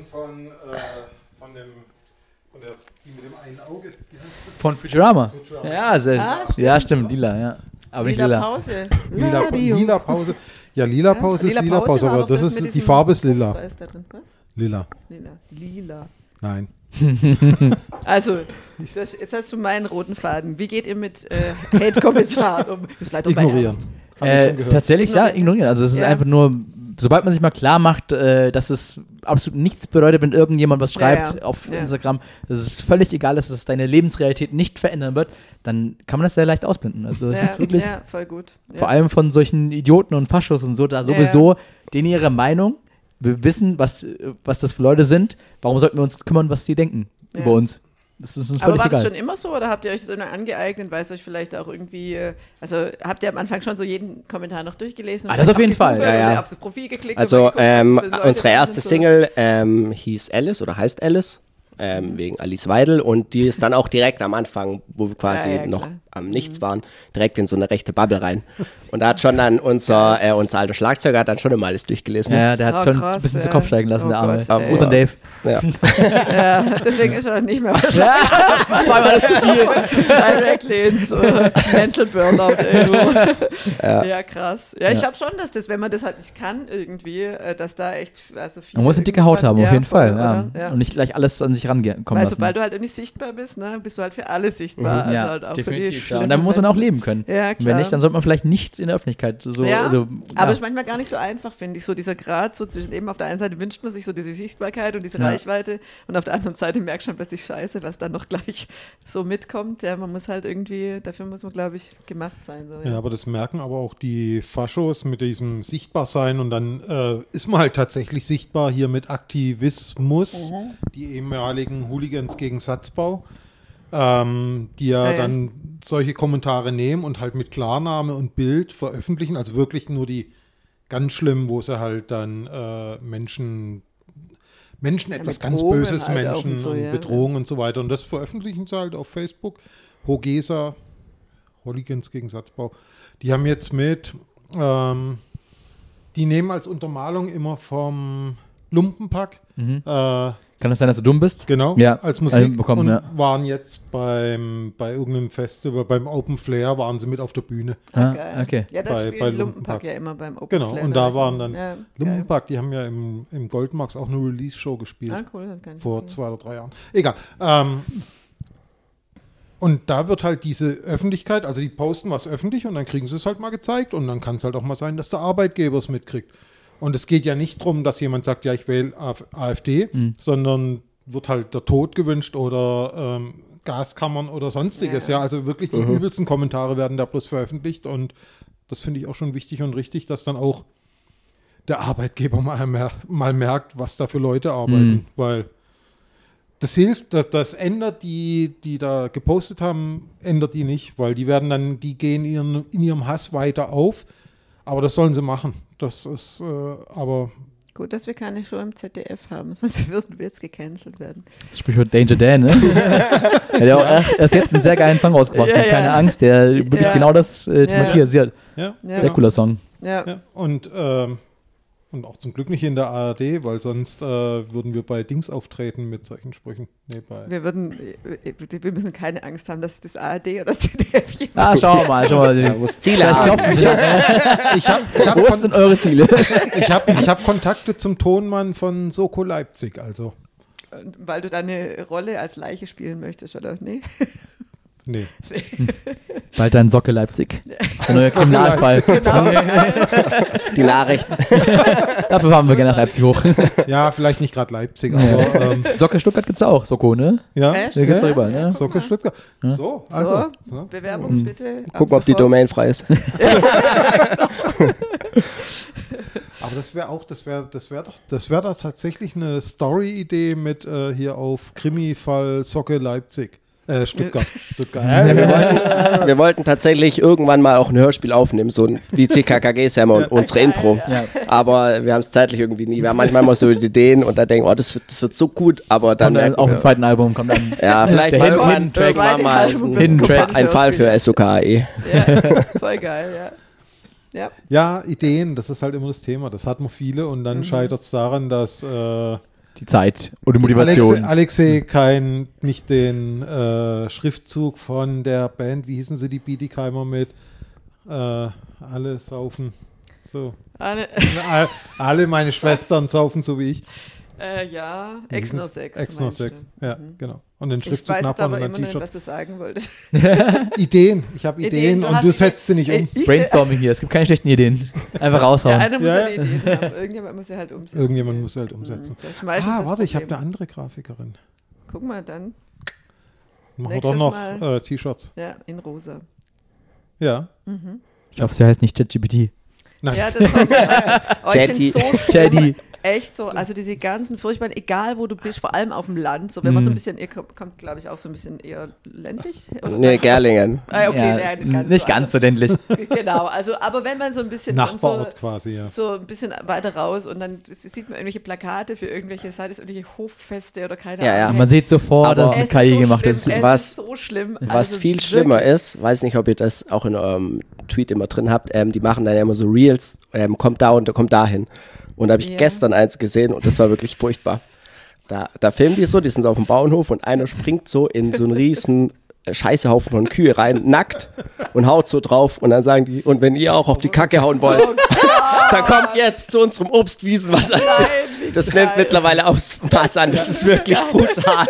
die mit dem einen Auge. Die heißt Von Futurama. Futurama. Ja, ja, stimmt, lila, ja. Aber nicht lila. Pause. Lila Pause. Ja, Lila Pause ist Lila Pause, war aber doch das mit ist die diesem- Farbe ist lila. Was ist da drin? Was? Lila. Lila. Nein. Also, jetzt hast du meinen roten Faden. Wie geht ihr mit Hate-Kommentaren um? Das ist vielleicht auch bei Ignorieren. Ernst. Hab ich schon gehört. Tatsächlich, ja, ignorieren. Also es ist Ja. einfach nur, sobald man sich mal klar macht, dass es absolut nichts bedeutet, wenn irgendjemand was schreibt Ja. auf Ja. Instagram, dass es völlig egal ist, dass es deine Lebensrealität nicht verändern wird, dann kann man das sehr leicht ausblenden. Also es ist wirklich, Ja, voll gut. Ja. vor allem von solchen Idioten und Faschos und so, da sowieso denen ihre Meinung, wir wissen, was das für Leute sind, warum sollten wir uns kümmern, was die denken Ja. über uns? Das ist uns Aber völlig war das egal. schon immer so oder habt ihr euch das immer angeeignet, weil es euch vielleicht auch irgendwie, also habt ihr am Anfang schon so jeden Kommentar noch durchgelesen? und Das auf vielleicht jeden auch Fall. gegoogelt Ja, ja. oder aufs Profil geklickt? Also und mal geguckt, was für Leute unsere da erste sind, so. Single hieß Alice oder heißt Alice, wegen Alice Weidel und die ist dann auch direkt am Anfang, wo wir quasi Ja, ja, noch klar. am Nichts waren, direkt in so eine rechte Bubble rein. Und da hat schon dann unser alter Schlagzeuger hat dann schon immer alles durchgelesen. Ja, der hat es schon krass, ein bisschen zu ja. Kopf steigen lassen, Oh der Arme. Gott, ey. Gruß an Dave. Ja. Ja, deswegen ist er nicht mehr Das war immer das zu viel. directly ins Mental Burnout. Ey, du. Ja, krass. Ja, ich glaube schon, dass das, wenn man das halt nicht kann irgendwie, dass da echt, also viel. Man muss eine dicke Haut haben, auf jeden Fall. Ja. Ja. Und nicht gleich alles an sich rankommen Weil lassen. sobald du halt nicht sichtbar bist, ne, bist du halt für alle sichtbar. Also ja, halt auch definitiv. Für Ja. die Und dann muss man auch schlimmen leben können. Ja, Und klar. wenn nicht, dann sollte man vielleicht nicht in der Öffentlichkeit so. Ja, oder, aber ja. ist manchmal gar nicht so einfach, finde ich. So dieser Grad so zwischen eben auf der einen Seite wünscht man sich so diese Sichtbarkeit und diese Ja. Reichweite und auf der anderen Seite merkt man plötzlich Scheiße, was dann noch gleich so mitkommt. Ja, man muss halt irgendwie, dafür muss man, glaube ich, gemacht sein. So, Ja, aber das merken aber auch die Faschos mit diesem Sichtbarsein und dann ist man halt tatsächlich sichtbar hier mit Aktivismus, die ehemaligen Hooligans gegen Satzbau, die ja dann solche Kommentare nehmen und halt mit Klarname und Bild veröffentlichen, also wirklich nur die ganz schlimmen, wo sie halt dann Menschen etwas ganz Bedrohungen Böses, halt auch Menschen und so, und ja. Bedrohungen und so weiter. Und das veröffentlichen sie halt auf Facebook. Hogesa, Hooligans gegen Satzbau. Die haben jetzt die nehmen als Untermalung immer vom Lumpenpack, Kann das sein, dass du dumm bist? genau, Ja, als Musik bekommen, und ja. waren jetzt bei irgendeinem Festival, beim Open Flair waren sie mit auf der Bühne. Ah, Geil. okay. Ja, da Bei spielt Lumpenpack. Lumpenpack ja immer beim Open Genau, Flair, und ne? da Also, waren dann ja, geil. Lumpenpack, die haben ja im Goldmax auch eine Release-Show gespielt. Ah, cool, hab ich gar nicht Vor gesehen. 2 oder 3 Jahren. Egal. Und da wird halt diese Öffentlichkeit, also die posten was öffentlich und dann kriegen sie es halt mal gezeigt und dann kann es halt auch mal sein, dass der Arbeitgeber es mitkriegt. Und es geht ja nicht darum, dass jemand sagt, ja, ich wähle AfD, sondern wird halt der Tod gewünscht oder Gaskammern oder sonstiges. Ja, also wirklich die übelsten Kommentare werden da bloß veröffentlicht und das finde ich auch schon wichtig und richtig, dass dann auch der Arbeitgeber mal merkt, was da für Leute arbeiten, weil das hilft, das ändert die da gepostet haben, ändert die nicht, weil die gehen in ihrem Hass weiter auf, aber das sollen sie machen. Das ist aber... Gut, dass wir keine Show im ZDF haben, sonst würden wir jetzt gecancelt werden. Das Sprichwort Danger Dan, ne? Er hat ja auch erst jetzt einen sehr geilen Song rausgebracht, Ja, mit Keine Angst, der wirklich genau das thematisiert. Ja, Sehr cooler Song. Ja. Ja, und auch zum Glück nicht in der ARD, weil sonst würden wir bei Dings auftreten mit solchen Sprüchen. Nee, Wir müssen keine Angst haben, dass das ARD oder ZDF Schau mal. Man muss Ziele haben. Wo sind eure Ziele? Ich hab Kontakte zum Tonmann von Soko Leipzig, also. Weil du deine Rolle als Leiche spielen möchtest, oder? Nee? Nee. Bald ein Socke Leipzig. Der neue Kriminalfall. Genau. Die Nachrichten. Dafür fahren wir gerne nach Leipzig hoch. Ja, vielleicht nicht gerade Leipzig, aber Socke Stuttgart gibt's auch, Soko, ne? ja. Echt? Der gibt's Ja. auch überall, ne? Soko Stuttgart. So, also. So, Ja. Bewerbung bitte. ab Gucken, ob die sofort. Domain frei ist. Aber das wäre doch tatsächlich eine Story-Idee mit hier auf Krimi-Fall Socke Leipzig. Stuttgart. Wir wollten tatsächlich irgendwann mal auch ein Hörspiel aufnehmen, so wie CKKG ist ja immer unsere Intro. Ja. Aber wir haben es zeitlich irgendwie nie. Wir haben manchmal mal so Ideen und da denken, oh, das wird so gut, aber dann Kommt dann merken auf wir, dem zweiten Album, kommt dann. ja, vielleicht Der mal Hidden irgendwann Track. irgendwann mal Hidden Track. ein Fall für SOKAE. Ja, voll geil, ja. Ja. Ja, Ideen, das ist halt immer das Thema. Das hat man viele und dann scheitert es daran, dass Die Zeit und die Motivation. Alexei nicht den Schriftzug von der Band, wie hießen sie, die Biedigheimer mit alle saufen. So. Alle meine Schwestern saufen so wie ich. Ja, Exnosex. Exnosex, ja, genau. Und den Ich Schriftzug weiß jetzt nachbauen aber und ein immer nicht, was T-Shirt. du sagen wolltest. Ideen, ich habe Ideen und hast du setzt sie nicht um. Brainstorming hier, es gibt keine schlechten Ideen. Einfach Ja, raushauen. einer muss Ja, ja ja. die Ideen haben. Irgendjemand muss sie halt umsetzen. Irgendjemand muss sie halt umsetzen. Das ist meistens das Warte, ich habe Problem. eine andere Grafikerin. Guck mal dann. Machen wir Nächstes doch noch Mal. T-Shirts. Ja, in rosa. Ja. Ich hoffe, sie heißt nicht ChatGPT. Nein. Ja, das war ich finde so Chatty. schlimm. Echt so, also diese ganzen furchtbaren, egal wo du bist, vor allem auf dem Land, so wenn man so ein bisschen, ihr kommt glaube ich auch so ein bisschen eher ländlich. Oder? Nee, Gerlingen. Ah, okay, Ja, nee, nicht ganz so ländlich. Genau, also aber wenn man so ein bisschen Nachbarort quasi, ja. so ein bisschen weiter raus und dann sieht man irgendwelche Plakate für irgendwelche, sei es irgendwelche Hoffeste oder keine Ja, ja. Ahnung. Man sieht sofort, Aber dass es Es mit ist KI so gemacht schlimm, ist. es ist so schlimm. Was Also viel wirklich. schlimmer ist, weiß nicht, ob ihr das auch in eurem Tweet immer drin habt, die machen dann ja immer so Reels, kommt da und kommt dahin. Und da habe ich Ja. gestern eins gesehen und das war wirklich furchtbar. Da filmen die so, die sind so auf dem Bauernhof und einer springt so in so einen riesen Scheißehaufen von Kühe rein, nackt und haut so drauf und dann sagen die, und wenn ihr auch auf die Kacke hauen wollt, dann kommt jetzt zu unserem Obstwiesenwasser. wie Das geil. nimmt mittlerweile Ausmaß an, das ist wirklich brutal.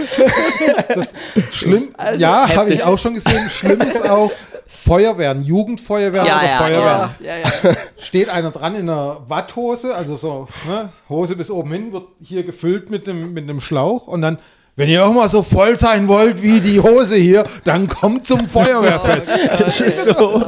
Schlimm, Also ja, habe heftig. ich auch schon gesehen. Schlimm ist auch Feuerwehren, Jugendfeuerwehren Ja, oder ja, Feuerwehren. Ja. Steht einer dran in einer Watthose, also so, ne, Hose bis oben hin, wird hier gefüllt mit dem Schlauch und dann, wenn ihr auch mal so voll sein wollt wie die Hose hier, dann kommt zum Feuerwehrfest. Das ist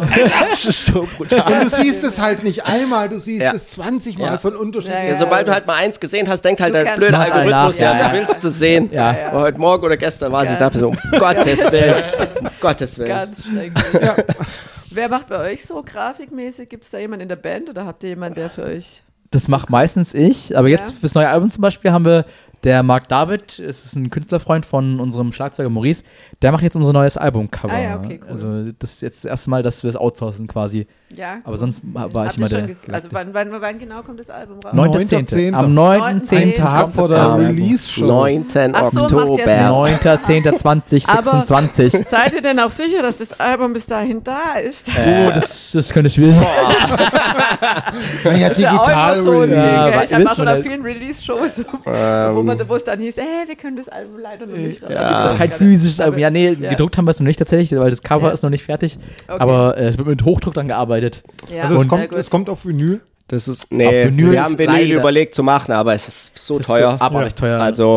so brutal. Und du siehst es halt nicht einmal, du siehst Ja. es 20 Mal Ja. von unterschiedlichen. Ja, Ja, sobald du halt mal eins gesehen hast, denkt halt Du der kannst blöde mal Algorithmus, nach, ja, du willst es sehen. Ja. Aber heute Morgen oder gestern war es, ich dachte so, um Gottes Willen. Um Gottes Willen. Ganz schrecklich. Wer macht bei euch so grafikmäßig? Gibt es da jemanden in der Band oder habt ihr jemanden, der für euch... Das macht meistens ich, aber jetzt Ja. fürs neue Album zum Beispiel haben wir der Marc David, es ist ein Künstlerfreund von unserem Schlagzeuger Maurice, der macht jetzt unser neues Albumcover. Ah ja, okay, cool. Also das ist jetzt das erste Mal, dass wir es outsourcen quasi. Ja, Aber sonst war ich habt immer ihr schon der... also wann genau kommt das Album raus? 9.10. 9.10.. Am 9.10. Ein Tag kommt vor das der Album. Release-Show. 9. Ach so, macht jetzt Oktober. Sinn. 9.10.2026. Seid ihr denn auch sicher, dass das Album bis dahin da ist? Oh, das könnte schwierig sein. Naja, Das ist ja auch digital immer so ein Ding. Release. Ja, Ich war wisst schon man auf das? vielen Release-Shows, wo es dann hieß, wir können das Album leider noch nicht raus. Ja. Kein physisches Album. Ja, nee, Ja. gedruckt haben wir es noch nicht tatsächlich, weil das Cover Ja. ist noch nicht fertig. Okay. Aber es wird mit Hochdruck dann gearbeitet. Ja, Also sehr gut. es kommt auf Vinyl. Das ist, Auf nee, Vinyl wir haben ist Vinyl leider- überlegt zu machen, aber es ist so Das ist teuer. so abartig teuer. Also,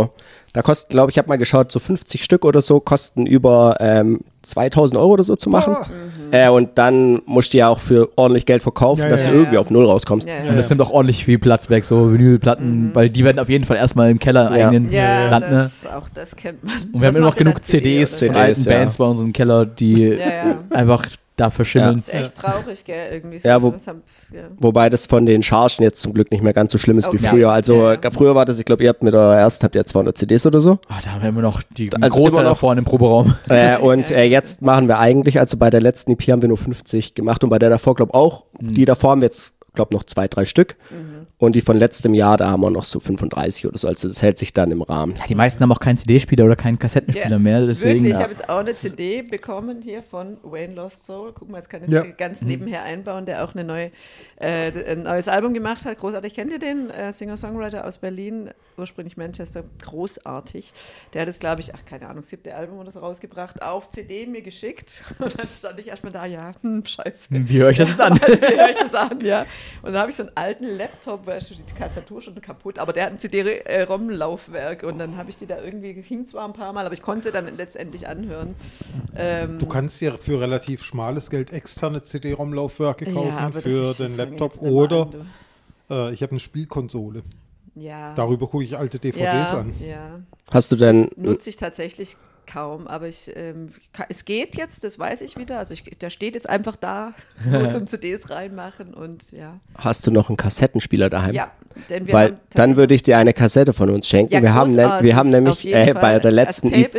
Da kosten, glaube ich, habe mal geschaut, so 50 Stück oder so kosten über 2.000 Euro oder so zu machen. Und dann musst du ja auch für ordentlich Geld verkaufen, dass du irgendwie auf Null rauskommst. Und das nimmt auch ordentlich viel Platz weg, so Vinylplatten, weil die werden auf jeden Fall erstmal im Keller eigenen landen. Ne? Auch das kennt man. Und wir haben immer noch genug CDs von alten Bands bei uns im Keller, die einfach da verschimmeln. Das ist echt traurig, gell, irgendwie. So Wobei das von den Chargen jetzt zum Glück nicht mehr ganz so schlimm ist wie früher. Also früher war das, ich glaube, ihr habt mit eurer ersten, habt ihr 200 CDs oder so. Da haben wir noch die Großteil da vorne im Proberaum. Jetzt machen wir eigentlich, also bei der letzten EP haben wir nur 50 gemacht und bei der davor, glaube ich, auch. Die davor haben wir jetzt, glaube ich, noch 2-3 Stück. Und die von letztem Jahr, da haben wir noch so 35 oder so. Also das hält sich dann im Rahmen. Ja, die meisten haben auch keinen CD-Spieler oder keinen Kassettenspieler mehr. Deswegen, wirklich, ich habe jetzt auch eine CD bekommen hier von Wayne Lost Soul. Guck mal, jetzt kann ich das ganz nebenher einbauen, der auch ein neues Album gemacht hat. Großartig. Kennt ihr den? Singer-Songwriter aus Berlin, ursprünglich Manchester. Großartig. Der hat jetzt, glaube ich, keine Ahnung, 7. Album oder so rausgebracht, auf CD mir geschickt. Und dann stand ich erstmal da, scheiße. Wie höre ich das jetzt an? Wie höre ich das an, ja. Und dann habe ich so einen alten Laptop, die Tastatur schon kaputt, aber der hat ein CD-ROM-Laufwerk und dann habe ich die da irgendwie, hing zwar ein paar Mal, aber ich konnte sie dann letztendlich anhören. Du kannst ja für relativ schmales Geld externe CD-ROM-Laufwerke kaufen für den Laptop oder ich habe eine Spielkonsole. Ja. Darüber gucke ich alte DVDs an. Ja. Hast du denn... Das nutze ich tatsächlich kaum, aber es geht jetzt, das weiß ich wieder, also der steht jetzt einfach da, nur zum CDs reinmachen und Hast du noch einen Kassettenspieler daheim? Ja, denn weil dann würde ich dir eine Kassette von uns schenken. Ja, wir haben nämlich bei der letzten EP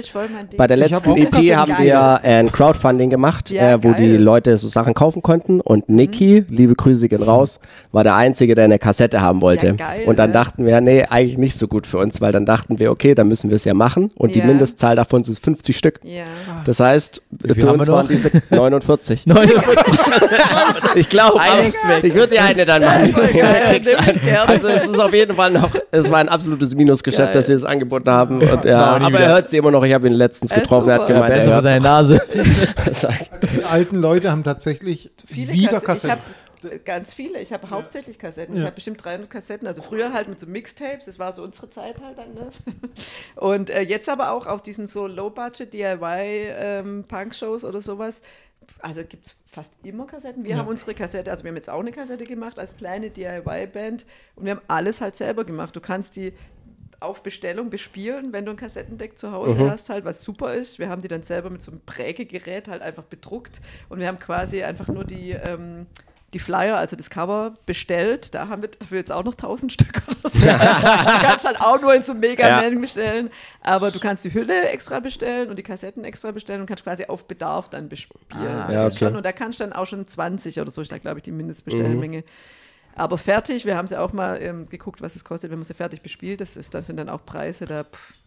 haben wir ein Crowdfunding gemacht, wo die Leute so Sachen kaufen konnten und Niki, liebe Grüße gehen raus, war der Einzige, der eine Kassette haben wollte. Ja, geil, und dann dachten wir, nee, eigentlich nicht so gut für uns, weil dann dachten wir, okay, dann müssen wir es ja machen und die Mindestzahl davon sind 50 Stück. Ja. Das heißt, für uns waren diese 49. 49. Ich glaube, ich würde dir eine dann machen. Also es ist auf jeden Fall noch, es war ein absolutes Minusgeschäft, dass wir es angeboten haben. Und, aber er hört sie immer noch, ich habe ihn letztens getroffen, er hat gemeint, er hört seine Nase. Also die alten Leute haben tatsächlich wieder Kassetten. Ganz viele. Ich habe hauptsächlich Kassetten. Ich habe bestimmt 300 Kassetten. Also früher halt mit so Mixtapes. Das war so unsere Zeit halt dann. Ne? Und jetzt aber auch auf diesen so Low-Budget DIY-Punk-Shows oder sowas. Also gibt es fast immer Kassetten. Wir haben unsere Kassette, also wir haben jetzt auch eine Kassette gemacht als kleine DIY-Band. Und wir haben alles halt selber gemacht. Du kannst die auf Bestellung bespielen, wenn du ein Kassettendeck zu Hause hast, halt, was super ist. Wir haben die dann selber mit so einem Prägegerät halt einfach bedruckt. Und wir haben quasi einfach nur die Flyer, also das Cover, bestellt. Da haben wir dafür jetzt auch noch 1000 Stück oder so. Du kannst halt auch nur in so Mega-Man bestellen, aber du kannst die Hülle extra bestellen und die Kassetten extra bestellen und kannst quasi auf Bedarf dann bespielen. Und da kannst du dann auch schon 20 oder so, ist da, glaube ich, die Mindestbestellmenge. Aber fertig, wir haben sie auch mal geguckt, was es kostet, wenn man sie fertig bespielt. Das sind dann auch Preise da.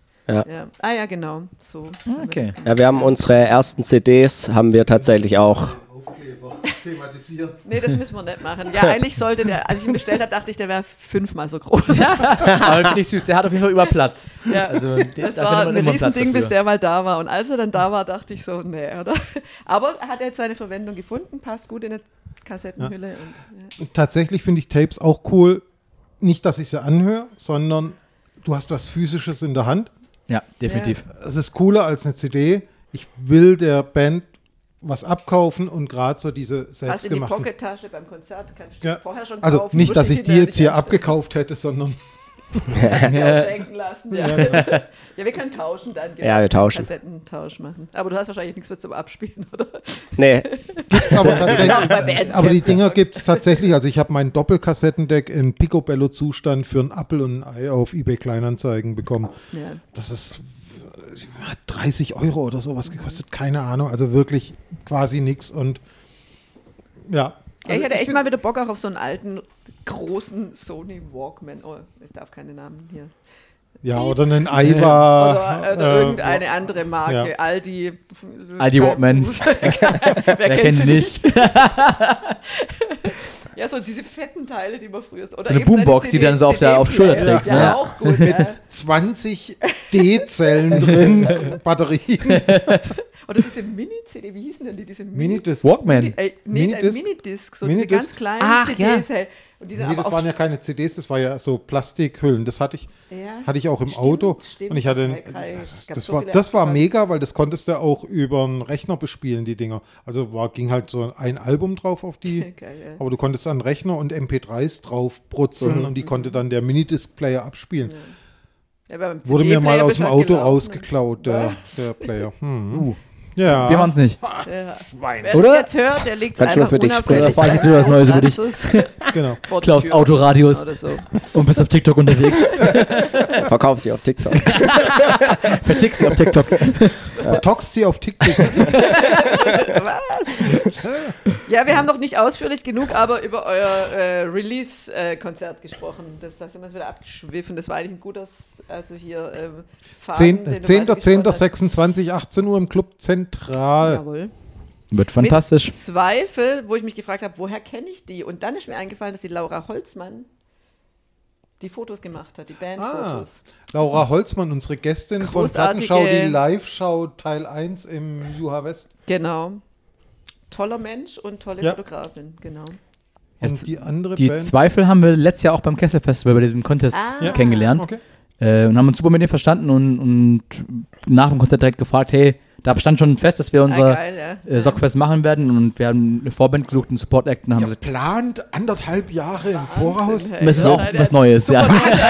Ah ja, genau. So. Okay. Wir haben unsere ersten CDs, haben wir tatsächlich auch thematisieren. Nee, das müssen wir nicht machen. Ja, eigentlich sollte der, als ich ihn bestellt habe, dachte ich, der wäre 5-mal so groß. Aber finde ich süß, der hat auf jeden Fall über Platz. Ja, also das war ein Riesending, bis der mal da war. Und als er dann da war, dachte ich so, nee, oder? Aber hat er jetzt seine Verwendung gefunden, passt gut in eine Kassettenhülle. Und tatsächlich finde ich Tapes auch cool. Nicht, dass ich sie anhöre, sondern du hast was Physisches in der Hand. Ja, definitiv. Es ist cooler als eine CD. Ich will der Band was abkaufen und gerade so diese selbstgemachten... Hast in die Pockettasche beim Konzert, kannst du vorher schon kaufen. Also nicht, dass ich die jetzt hier abgekauft hätte, sondern... schenken lassen, ja, wir können tauschen dann. Genau. Ja, wir tauschen. Kassettentausch machen. Aber du hast wahrscheinlich nichts mehr zum Abspielen, oder? Nee. Gibt's aber tatsächlich. Aber die Dinger gibt es tatsächlich. Also ich habe mein Doppelkassettendeck in Picobello-Zustand für einen Apfel und ein Ei auf eBay Kleinanzeigen bekommen. Ja. Das ist... hat 30 € oder sowas gekostet, keine Ahnung, also wirklich quasi nichts und ja. Also ich hätte echt mal wieder Bock auch auf so einen alten, großen Sony Walkman, ich darf keine Namen hier. Ja, oder einen Aiwa. Oder irgendeine andere Marke, ja. Aldi Walkman. Wer kennt sie nicht? Ja, so diese fetten Teile, die man früher so... Oder so eine Boombox, die dann so auf Schulter trägst. Ja, ne? Auch gut. Mit 20 D-Zellen drin, Batterien. Oder diese Mini-CD, wie hießen denn die? Diese Minidisc. Walkman. Minidisc, so diese Minidisc? ganz kleinen Ach, CDs. Hey. Und die dann Nee, aber das auch waren ja keine CDs, das war ja so Plastikhüllen. Das hatte ich auch im Stimmt, Auto. stimmt. Und ich hatte, Es gab das so war, viele das war Abgefahren. mega, weil das konntest du auch über einen Rechner bespielen, die Dinger. Also ging halt so ein Album drauf auf die, Geil, ja. aber du konntest an Rechner und MP3s drauf brutzeln und die konnte dann der Minidisc-Player abspielen. Ja, beim Wurde mir mal CD-Player aus bist dem du Auto gelaufen. rausgeklaut, der Player. Ja. Wir waren es nicht. Ja. Wer Oder? das jetzt hört, der legt es Kann ich nur einfach für dich sprechen. Da fahr ich jetzt wieder was Neues über dich. Genau. Klaus Autoradius. Oder so. Und bist auf TikTok unterwegs. Verkauf sie auf TikTok. Vertick sie auf TikTok. Toxt sie auf TikTok. Was? Ja, wir haben noch nicht ausführlich genug aber über euer Release-Konzert gesprochen. Da sind wir jetzt wieder abgeschwiffen. Das war eigentlich ein gutes, also hier Faden, den du 10.10.26, 18 Uhr im Club Zentral. Jawohl. Wird fantastisch. Mit Zweifel, wo ich mich gefragt habe, woher kenne ich die? Und dann ist mir eingefallen, dass die Laura Holzmann die Fotos gemacht hat, die Bandfotos. Laura Holzmann, unsere Gästin von Großartige- Plattenschau, die Live-Show Teil 1 im Juha West. Genau. Toller Mensch und tolle Ja. Fotografin, genau. Und die andere Die Band. Zweifel haben wir letztes Jahr auch beim Kessel Festival bei diesem Contest Ja. kennengelernt. Okay. Und haben uns super mit denen verstanden und nach dem Konzert direkt gefragt, hey, da stand schon fest, dass wir unser geil, ja. Sockfest machen werden und wir haben eine Vorband gesucht, einen Support-Act und haben Ihr gesagt, plant 1,5 Jahre im Voraus. Hey, das ist auch ja, was Neues, ja.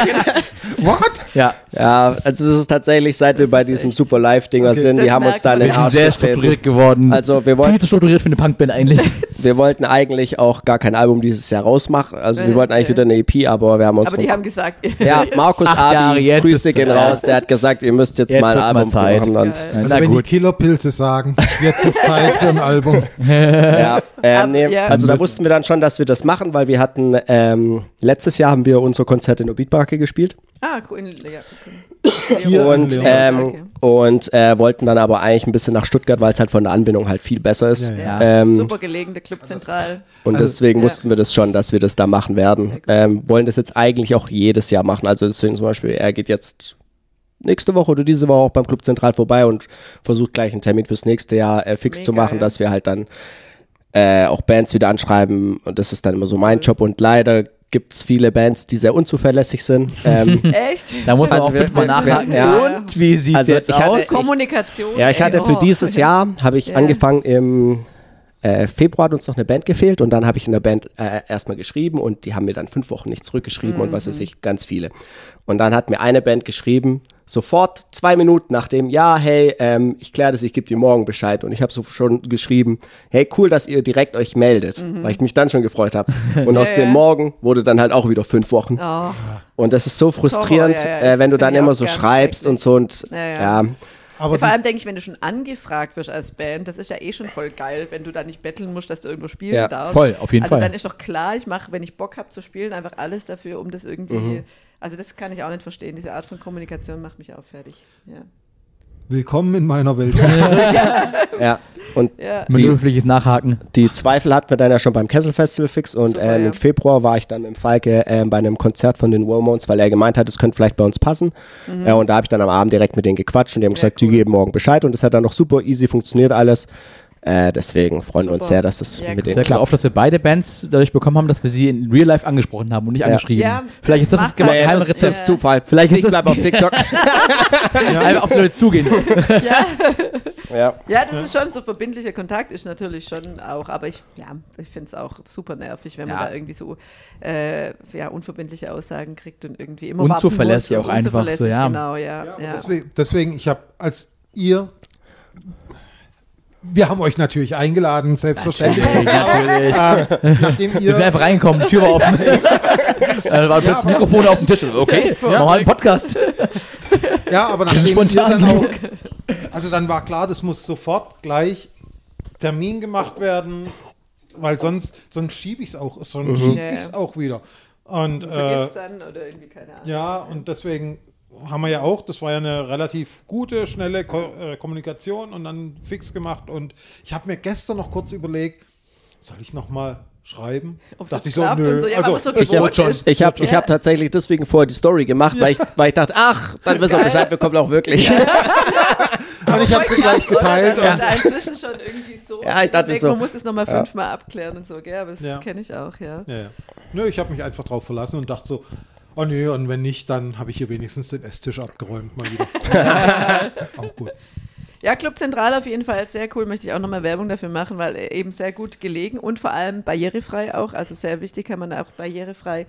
What? Ja, Ja, also das ist tatsächlich, seit wir Das bei ist diesen echt- Super Live-Dinger Okay. sind, die Das haben uns merkt da in man. den wir sind Arsch sehr getreten. strukturiert geworden. Also wir viel wollten, zu strukturiert für eine Punkband eigentlich. wir wollten eigentlich auch gar kein Album dieses Jahr rausmachen. Also wir wollten eigentlich Okay. wieder eine EP, aber wir haben uns... Aber die haben gesagt, ja, Markus 8 Jahre, Abi, jetzt Grüße ist- gehen ja. raus, der hat gesagt, ihr müsst jetzt Jetzt mal ein wird's mal Album Zeit. machen. Und, Geil. Also Na wenn gut. die Killerpilze sagen, jetzt ist Zeit für ein Album. ja, nee, ja. also da wussten wir dann schon, dass wir das machen, weil wir hatten, letztes Jahr haben wir unser Konzert in der Beatbarke gespielt. cool. Ja, Hier Und, in Leon. Okay. wollten dann aber eigentlich ein bisschen nach Stuttgart, weil es halt von der Anbindung halt viel besser ist. Ja, ja. Super gelegen, der Club Zentral. Und Also, deswegen ja. wussten wir das schon, dass wir das da machen werden. Wollen das jetzt eigentlich auch jedes Jahr machen. Also deswegen zum Beispiel, er geht jetzt nächste Woche oder diese Woche auch beim Club Zentral vorbei und versucht gleich einen Termin fürs nächste Jahr fix Mega, zu machen, ja. dass wir halt dann auch Bands wieder anschreiben. Und das ist dann immer so mein Job. Und leider gibt es viele Bands, die sehr unzuverlässig sind. Echt? Da muss man Also auch wir- fünfmal wir- nachhaken. ja. Und wie sieht es Also jetzt ich hatte- aus? Kommunikation. Ja, ich hatte für dieses Jahr, habe ich Ja. angefangen im Februar hat uns noch eine Band gefehlt und dann habe ich in der Band erstmal geschrieben und die haben mir dann 5 Wochen nicht zurückgeschrieben und was weiß ich, ganz viele. Und dann hat mir eine Band geschrieben, sofort 2 Minuten nachdem, ja, hey, ich kläre das, ich gebe dir morgen Bescheid. Und ich habe so schon geschrieben, hey, cool, dass ihr direkt euch meldet, weil ich mich dann schon gefreut habe. Und aus Ja, dem ja. Morgen wurde dann halt auch wieder 5 Wochen. Oh, Und das ist so frustrierend, Horror, ja, das wenn du finde dann ich immer auch so ganz schreibst und so und Ja. Aber Vor allem denke ich, wenn du schon angefragt wirst als Band, das ist ja eh schon voll geil, wenn du da nicht betteln musst, dass du irgendwo spielen Ja, darfst. voll, auf jeden also Fall. dann ist doch klar, ich mache, wenn ich Bock habe zu spielen, einfach alles dafür, um das irgendwie. Also das kann ich auch nicht verstehen. Diese Art von Kommunikation macht mich auch fertig. Ja. willkommen in meiner Welt. ja. Und Ja. Mit höfliches Nachhaken. die Zweifel hatten wir dann ja schon beim Kessel Festival fix und Super, ja. im Februar war ich dann mit Falke bei einem Konzert von den Ramones, weil er gemeint hat, es könnte vielleicht bei uns passen. Und da habe ich dann am Abend direkt mit denen gequatscht und die haben gesagt, sie geben morgen Bescheid und das hat dann noch super easy funktioniert alles. Deswegen freuen wir uns Super. sehr, dass das Ja, mit cool. denen Sehr klar, klappt. oft, dass wir beide Bands dadurch bekommen haben, dass wir sie in Real Life angesprochen haben und nicht angeschrieben. Ja, Vielleicht ist das das das macht halt- Geheimrezept. das ist Zufall. Vielleicht ist Ich das bleib auf TikTok. einfach auf die Leute zugehen. ja. Ja, das ist schon so verbindlicher Kontakt, ist natürlich schon auch, aber ich finde es auch super nervig, wenn man Ja. da irgendwie so unverbindliche Aussagen kriegt und irgendwie immer Unzuverlässig warten muss. auch einfach so, Unzuverlässig, ja. Genau, ja. Deswegen, ich habe wir haben euch natürlich eingeladen, selbstverständlich. Natürlich. Nachdem Wir sind ihr, einfach reingekommen, die Tür war offen. Da war plötzlich Mikrofone auf dem Tisch. Okay, machen wir einen Podcast. ja, aber nachdem ihr Spontan dann auch, also dann war klar, das muss sofort gleich Termin gemacht werden, weil sonst schiebe ich es auch, auch wieder. Und Vergiss dann oder irgendwie, keine Ahnung. ja, und deswegen haben wir ja auch, das war ja eine relativ gute, schnelle Kommunikation und dann fix gemacht. Und ich habe mir gestern noch kurz überlegt, soll ich noch mal schreiben? Ob es Dachte ich jetzt so, klappt nö. und so, ja, Also, was so Ich gewohnt habe ist. ich hab tatsächlich deswegen vorher die Story gemacht, weil ich dachte, ach, dann wissen wir Bescheid, wir kommen auch wirklich. Und ich habe sie gleich geteilt. Und inzwischen schon irgendwie so. Ja, ich dachte so. Man muss es nochmal 5-mal abklären und so, gell? Aber das kenne ich auch, ja. Ja. Nö, ich habe mich einfach drauf verlassen und dachte so, oh nee, und wenn nicht, dann habe ich hier wenigstens den Esstisch abgeräumt mal wieder. Auch gut. Ja, Club Zentral auf jeden Fall sehr cool. Möchte ich auch nochmal Werbung dafür machen, weil eben sehr gut gelegen und vor allem barrierefrei auch. Also sehr wichtig, kann man auch barrierefrei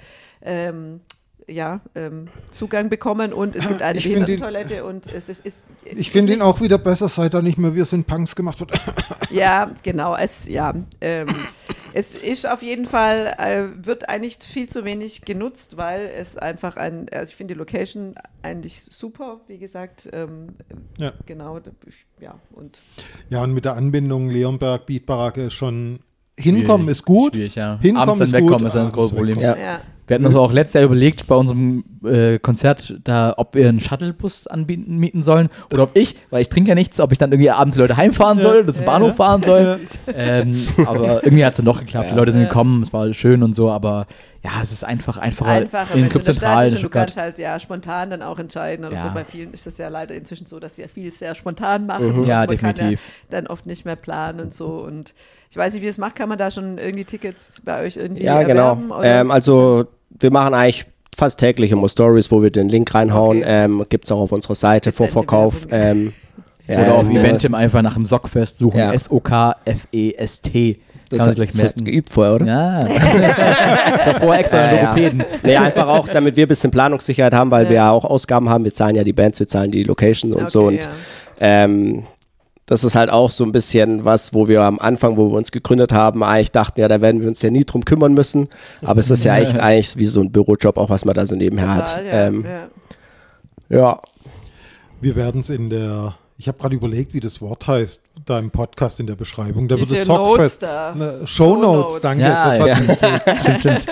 Zugang bekommen und es gibt eine Behindertentoilette und es ist ich finde ihn auch wieder besser, seit er nicht mehr Wir sind Punks gemacht wird. Ja, genau. Es ist auf jeden Fall, wird eigentlich viel zu wenig genutzt, weil es einfach also ich finde die Location eigentlich super, wie gesagt. Genau, und mit der Anbindung Leonberg, Beatbaracke schon hinkommen ist gut. Schwierig, ja. Hinkommen Abends ist dann wegkommen gut. ist dann das große Problem. Ja. Wir hatten uns auch letztes Jahr überlegt bei unserem Konzert, ob wir einen Shuttlebus mieten sollen oder ob weil ich trinke ja nichts, ob ich dann irgendwie abends die Leute heimfahren soll oder zum Bahnhof fahren soll. Aber irgendwie hat es dann doch geklappt. Die Leute sind gekommen, es war schön und so, aber ja, es ist einfacher in den Club Zentral. Du kannst halt spontan dann auch entscheiden oder so. Bei vielen ist das ja leider inzwischen so, dass sie viel sehr spontan machen. Ja, man definitiv. kann dann oft nicht mehr planen und so und ich weiß nicht, wie es macht. Kann man da schon irgendwie Tickets bei euch irgendwie erwerben? Genau. Also wir machen eigentlich fast täglich immer Stories, wo wir den Link reinhauen. Gibt es auch auf unserer Seite, Vorverkauf. Oder auf Eventim einfach nach dem Sockfest suchen. SOKFEST. Das hast du geübt vorher, oder? Ja. Davor extra einen Logopäden. Nee, einfach auch, damit wir ein bisschen Planungssicherheit haben, weil wir ja auch Ausgaben haben. Wir zahlen ja die Bands, wir zahlen die Location und so. Und das ist halt auch so ein bisschen was, wo wir am Anfang, wo wir uns gegründet haben, eigentlich dachten, ja, da werden wir uns ja nie drum kümmern müssen. Aber es ist ja echt eigentlich wie so ein Bürojob, auch was man da so nebenher hat. Ja. Wir werden es ich habe gerade überlegt, wie das Wort heißt, da im Podcast in der Beschreibung. Da wird es Sockfest. Shownotes, danke. Ja, stimmt.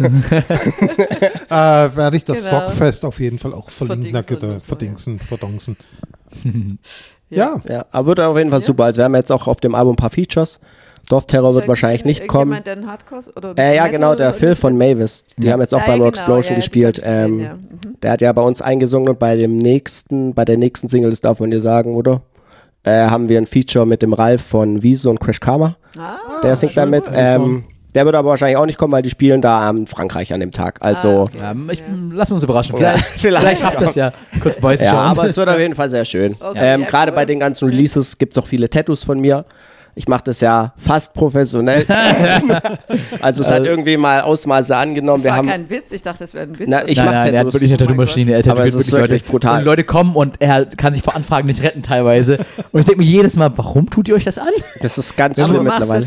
Werde ich das Sockfest auf jeden Fall auch verdingsen. Ja, aber wird auf jeden Fall super. Also wir haben jetzt auch auf dem Album ein paar Features. Dorfterror wird wahrscheinlich nicht kommen. Jemand, der einen Hardcore oder genau, der Phil von Mavis. Die haben jetzt auch beim Explosion gespielt. Der hat ja bei uns eingesungen und bei der nächsten Single, das darf man dir sagen, oder? Haben wir ein Feature mit dem Ralf von Wieso und Crash Karma. Der singt da mit. Der wird aber wahrscheinlich auch nicht kommen, weil die spielen da in Frankreich an dem Tag. Also lassen wir uns überraschen. Vielleicht schafft das ja kurz Voice Ja, aber es wird auf jeden Fall sehr schön. Gerade bei den ganzen Releases gibt es auch viele Tattoos von mir. Ich mache das ja fast professionell. Also es hat irgendwie mal Ausmaße angenommen. Das war kein Witz, ich dachte, das wäre ein Witz. Nein, er hat wirklich eine Tattoo-Maschine. Er aber es ist wirklich brutal. Und Leute kommen und er kann sich vor Anfragen nicht retten teilweise. Und ich denke mir jedes Mal, warum tut ihr euch das an? Das ist ganz schlimm mittlerweile.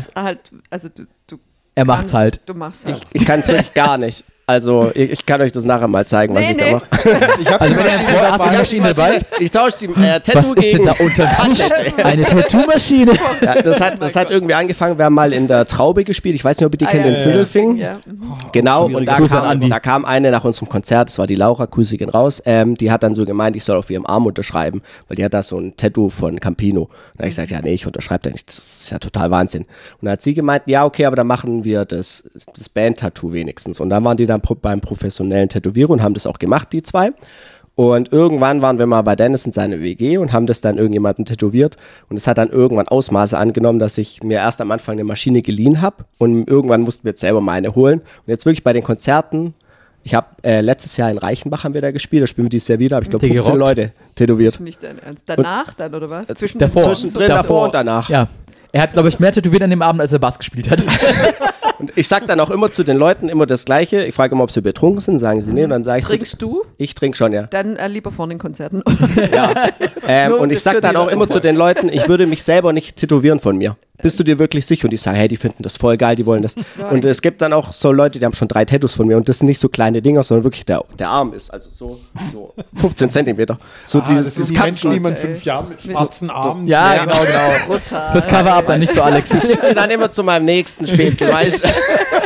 Er macht's halt. Du machst halt. Ich kann es wirklich gar nicht. Also, ich kann euch das nachher mal zeigen, was ich da mache. Also, wenn ihr eine 280-Maschine dabei ich tausche die Tattoo was ist denn da unter dem Tisch? Eine Tattoo-Maschine? Ja, das hat irgendwie angefangen, wir haben mal in der Traube gespielt. Ich weiß nicht, ob ihr die kennt, in Sindelfingen. Ja. Genau, und da kam eine nach unserem Konzert, das war die Laura, Grüße gehen raus, die hat dann so gemeint, ich soll auf ihrem Arm unterschreiben, weil die hat da so ein Tattoo von Campino. Und da habe ich gesagt, ja nee, ich unterschreibe da nicht, das ist ja total Wahnsinn. Und dann hat sie gemeint, ja okay, aber dann machen wir das Band-Tattoo wenigstens. Und dann waren die dann beim professionellen Tätowierer und haben das auch gemacht, die zwei. Und irgendwann waren wir mal bei Dennis in seiner WG und haben das dann irgendjemandem tätowiert. Und es hat dann irgendwann Ausmaße angenommen, dass ich mir erst am Anfang eine Maschine geliehen habe und irgendwann mussten wir jetzt selber mal eine holen. Und jetzt wirklich bei den Konzerten, ich habe letztes Jahr in Reichenbach haben wir da gespielt, da spielen wir dieses Jahr wieder, habe ich glaube 15 Leute tätowiert. Das ist nicht dein Ernst. Danach dann, oder was? Zwischendrin, davor und danach. Ja. Er hat, glaube ich, mehr tätowiert an dem Abend, als er Bass gespielt hat. Und ich sag dann auch immer zu den Leuten immer das Gleiche. Ich frage immer, ob sie betrunken sind, sagen sie nee. Und dann sage ich Trinkst du? Ich trinke schon, ja. Dann lieber vor den Konzerten. Ja. Und ich sag dann auch immer zu den Leuten, ich würde mich selber nicht tätowieren von mir. Bist du dir wirklich sicher? Und die sagen, hey, die finden das voll geil, die wollen das. Und es gibt dann auch so Leute, die haben schon 3 Tattoos von mir. Und das sind nicht so kleine Dinger, sondern wirklich der Arm ist also so 15 Zentimeter. So dieses das Menschen, die man 5 Jahren mit schwarzen Armen ja, genau. Brutal. Das Cover-Up dann nicht so Alex. Ich schicke die dann immer zu meinem nächsten Spätzle, weißt du?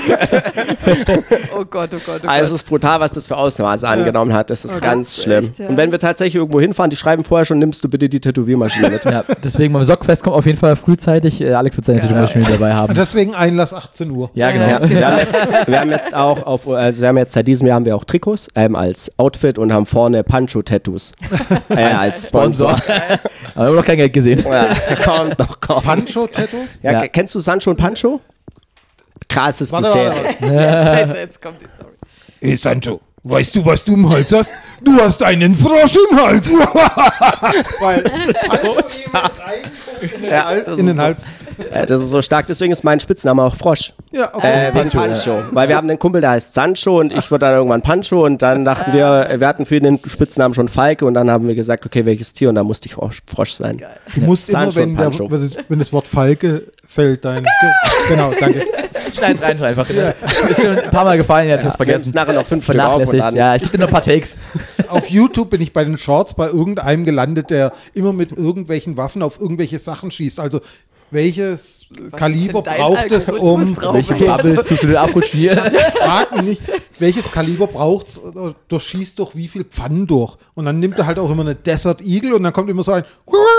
Oh Gott, oh Gott, oh Gott. Also es ist brutal, was das für Ausmaße angenommen hat. Das ist ganz schlimm. echt, ja. Und wenn wir tatsächlich irgendwo hinfahren, die schreiben vorher schon, nimmst du bitte die Tätowiermaschine mit. Ja, deswegen beim Sockfest kommt auf jeden Fall frühzeitig. Alex wird seine Tätowiermaschine dabei haben. Deswegen Einlass 18 Uhr. Ja, genau. Ja, wir haben jetzt auch seit diesem Jahr haben wir auch Trikots als Outfit und haben vorne Pancho-Tattoos als Sponsor. Aber wir haben noch kein Geld gesehen. Ja, kommt. Pancho-Tattoos? Ja, Ja. Kennst du Sancho und Pancho? Krass ist die Warte, Serie. Jetzt kommt die Story. Hey Sancho, weißt du, was du im Hals hast? Du hast einen Frosch im Hals. Weil so Das in den ist Hals. das ist so stark, deswegen ist mein Spitzname auch Frosch. Ja, okay. Wegen Pancho. Weil wir haben einen Kumpel, der heißt Sancho und ich wurde dann irgendwann Pancho und dann dachten wir hatten für den Spitznamen schon Falke und dann haben wir gesagt, okay, welches Tier und dann musste ich Frosch sein. Du musst immer, Sancho und Pancho. wenn das Wort Falke fällt, genau, danke. Schneid's rein einfach. Ist schon ein paar Mal gefallen, jetzt hab's Wir haben es vergessen. nachher noch 5 Stück auf und Vernachlässigt. dann. Ja, ich gebe dir noch ein paar Takes. Auf YouTube bin ich bei den Shorts bei irgendeinem gelandet, der immer mit irgendwelchen Waffen auf irgendwelche Sachen schießt. Also welches Kaliber denn dein braucht es, um... Algorithmus drauf? Welche Bubbles tust du denn abrutschen hier? Frag mich nicht, welches Kaliber braucht es, durchschießt durch wie viel Pfannen durch. Und dann nimmt er halt auch immer eine Desert Eagle und dann kommt immer so ein...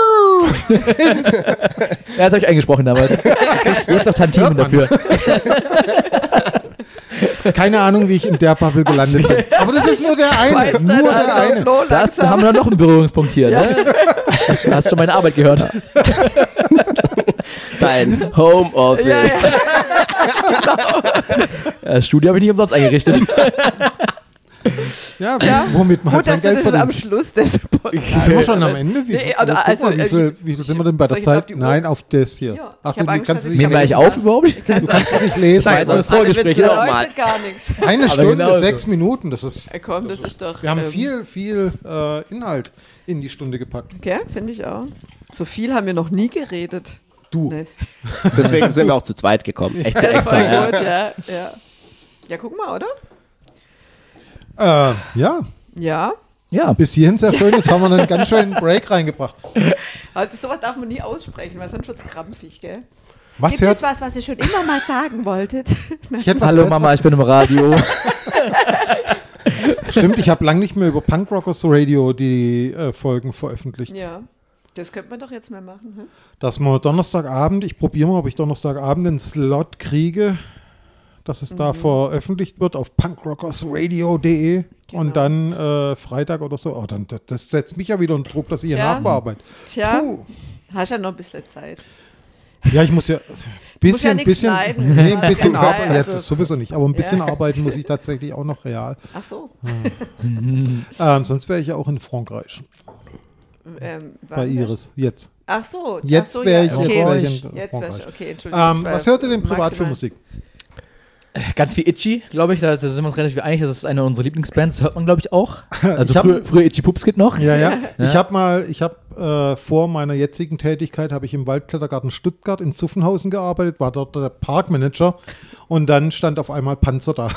Ja, das habe ich eingesprochen damals. Jetzt auch Tantimen dafür. Keine Ahnung, wie ich in der Bubble gelandet bin. Aber das ist nur der eine. Schmeiß Nur dein der Alter eine. Flo Da langsam. haben wir dann noch einen Berührungspunkt hier. Ne? Du hast schon meine Arbeit gehört. Dein Homeoffice. Ja, ja. Das Studio habe ich nicht umsonst eingerichtet. Ja, womit man halt Gut, sein dass du Geld das am verdient. Schluss des Podcasts. Sind wir schon am Ende? Nee, guck also, mal, wie viel sind wir denn bei soll der ich jetzt auf Zeit? die Uhr? Nein, auf das hier. Ja, Ach, ich hab du Angst, kannst dass es ich nicht Nehmen wir lesen. eigentlich auf überhaupt? Du kannst es nicht lesen. Sei sonst das Vorgespräch Witze auch noch mal. leuchtet gar nichts. Eine Stunde, genau so. 6 Minuten. Das ist, Komm, das ist doch... wir haben viel Inhalt in die Stunde gepackt. Okay, finde ich auch. So viel haben wir noch nie geredet. Du. Nee. Deswegen sind wir auch zu zweit gekommen. Echt Das extra. war Ja. gut, ja. Ja, guck mal, oder? Ja, Ja. Ja. bis hierhin sehr schön. Jetzt haben wir einen ganz schönen Break reingebracht. Aber sowas darf man nie aussprechen, weil sonst wird es krampfig, gell? Was Gibt es hört? was ihr schon immer mal sagen wolltet? Ich hätte was Hallo Besseres- Mama, ich bin im Radio. Stimmt, ich habe lange nicht mehr über Punk Rockers Radio die Folgen veröffentlicht. Ja. Das könnte man doch jetzt mal machen. Hm? Dass wir Donnerstagabend, ich probiere mal, ob ich Donnerstagabend einen Slot kriege, dass es da veröffentlicht wird auf punkrockersradio.de Genau. und dann Freitag oder so. Oh, dann, das setzt mich ja wieder unter Druck, dass ich hier Tja. nachbearbeite. Tja, Puh. hast ja noch ein bisschen Zeit. Ja, ich muss ja musst ja ein nichts bisschen, schneiden. nee, Ja, ein bisschen ganz arbeiten, frei, ja, also- das sowieso nicht, aber ein bisschen Ja. arbeiten muss ich tatsächlich auch noch real. Ach so. Sonst wäre ich ja auch in Frankreich bei wann Iris. Jetzt. Ach so. Jetzt ach so, wäre ja, ich, okay. jetzt wär ich in Jetzt wär's, Frankreich. okay, Entschuldigung. Was hört ihr denn privat für Musik? Ganz wie Itchy, glaube ich. Da sind wir uns relativ einig. Das ist eine unserer Lieblingsbands. Das hört man, glaube ich, auch. Also Ich hab- früher Itchy Pupskit noch. Ja, ja. Ich habe vor meiner jetzigen Tätigkeit habe ich im Waldklettergarten Stuttgart in Zuffenhausen gearbeitet, war dort der Parkmanager und dann stand auf einmal Panzer da.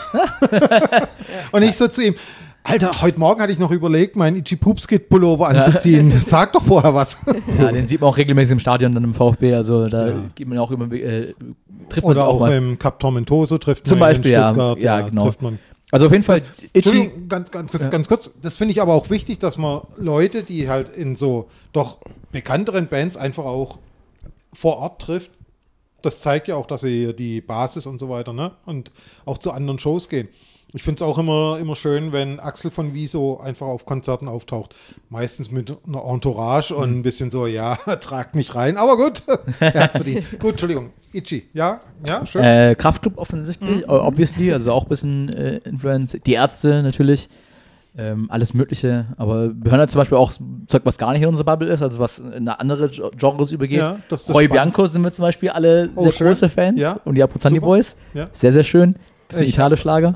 Und ich so zu ihm, Alter, heute Morgen hatte ich noch überlegt, meinen Itchy Poopskit Pullover anzuziehen. Sag doch vorher was. Ja, den sieht man auch regelmäßig im Stadion, dann im VfB. Also da geht man auch immer, trifft man Oder sich auch auch mal. im Kap Tormentoso trifft Zum man ihn Beispiel, in ja. Stuttgart. Ja, genau. Trifft man. Also auf jeden Fall Itchy. Entschuldigung, ganz kurz. Das finde ich aber auch wichtig, dass man Leute, die halt in so doch bekannteren Bands einfach auch vor Ort trifft. Das zeigt ja auch, dass sie die Basis und so weiter, ne? Und auch zu anderen Shows gehen. Ich finde es auch immer schön, wenn Axel von Wieso einfach auf Konzerten auftaucht. Meistens mit einer Entourage und ein bisschen so, ja, tragt mich rein. Aber gut, er hat's verdient. Gut, Entschuldigung. Itchy, ja, schön. Kraftclub offensichtlich, obviously, also auch ein bisschen Influence. Die Ärzte natürlich, alles Mögliche. Aber wir hören halt zum Beispiel auch Zeug, was gar nicht in unserer Bubble ist, also was in andere Genres übergeht. Ja, das ist Roy spannend. Bianco sind wir zum Beispiel alle Oh, sehr schön. große Fans. Ja. Und die Aprozani Super. Boys, Ja. sehr, sehr schön. Bisschen Ich- Italo-Schlager.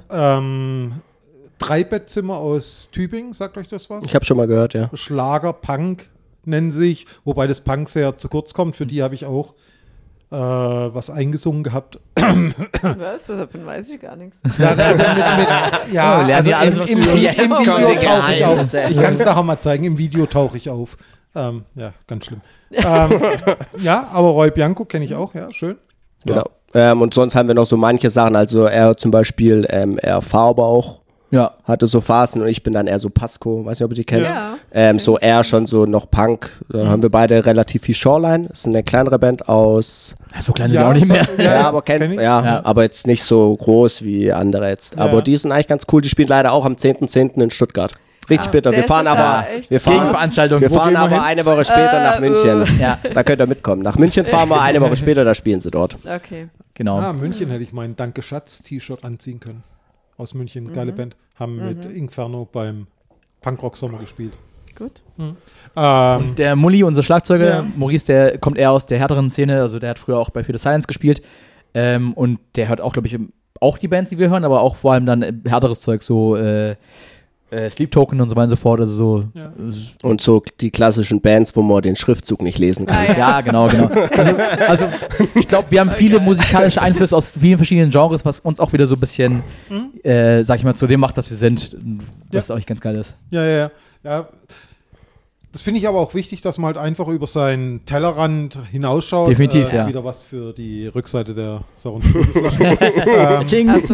3-Bettzimmer aus Tübingen, sagt euch das was? Ich habe schon mal gehört, ja. Schlager, Punk nennen sich, wobei das Punk sehr zu kurz kommt. Für die habe ich auch was eingesungen gehabt. Was? Davon weiß ich gar nichts. Ja, also ja, lernen also die alles, was im du- Video Jetzt kommen die tauche ich auf. Geheimnisse. Ich kann es nachher mal zeigen, im Video tauche ich auf. Ja, ganz schlimm. Ja, aber Roy Bianco kenne ich auch, ja, schön. Genau. Und sonst haben wir noch so manche Sachen, also er zum Beispiel, er Farbe auch, Ja. hatte so Phasen und ich bin dann eher so Pasco, weiß nicht, ob ihr die kennt. Ja. So eher schon so noch Punk. Da haben wir beide relativ viel Shoreline. Das ist eine kleinere Band aus, So klein sind wir auch nicht mehr. kenn ich. Ja. Aber jetzt nicht so groß wie andere jetzt. Aber die sind eigentlich ganz cool. Die spielen leider auch am 10.10. in Stuttgart. Richtig bitter. der Wir fahren ist ja aber, echt Gegenveranstaltung. wir fahren gehen wir aber hin? eine Woche später nach München. Ja, Da könnt ihr mitkommen. Nach München fahren wir eine Woche später, da spielen sie dort. Okay. genau. München hätte ich mein Danke Schatz-T-Shirt anziehen können. Aus München, geile Band. Haben mit Inferno beim Punkrock-Sommer gespielt. Gut. Der Mulli, unser Schlagzeuger, Maurice, der kommt eher aus der härteren Szene, also der hat früher auch bei Fear the Silence gespielt und der hört auch, glaube ich, auch die Bands, die wir hören, aber auch vor allem dann härteres Zeug, so Sleep Token und so weiter und so fort, also so. Ja. Und so die klassischen Bands, wo man den Schriftzug nicht lesen kann. Ja, genau. Also ich glaube, wir haben viele musikalische Einflüsse aus vielen verschiedenen Genres, was uns auch wieder so ein bisschen, sag ich mal, zu dem macht, dass wir sind, was auch ganz geil ist. Ja. Das finde ich aber auch wichtig, dass man halt einfach über seinen Tellerrand hinausschaut. Definitiv, ja. Wieder was für die Rückseite der sauren Sprudelflasche. Ching. Achso,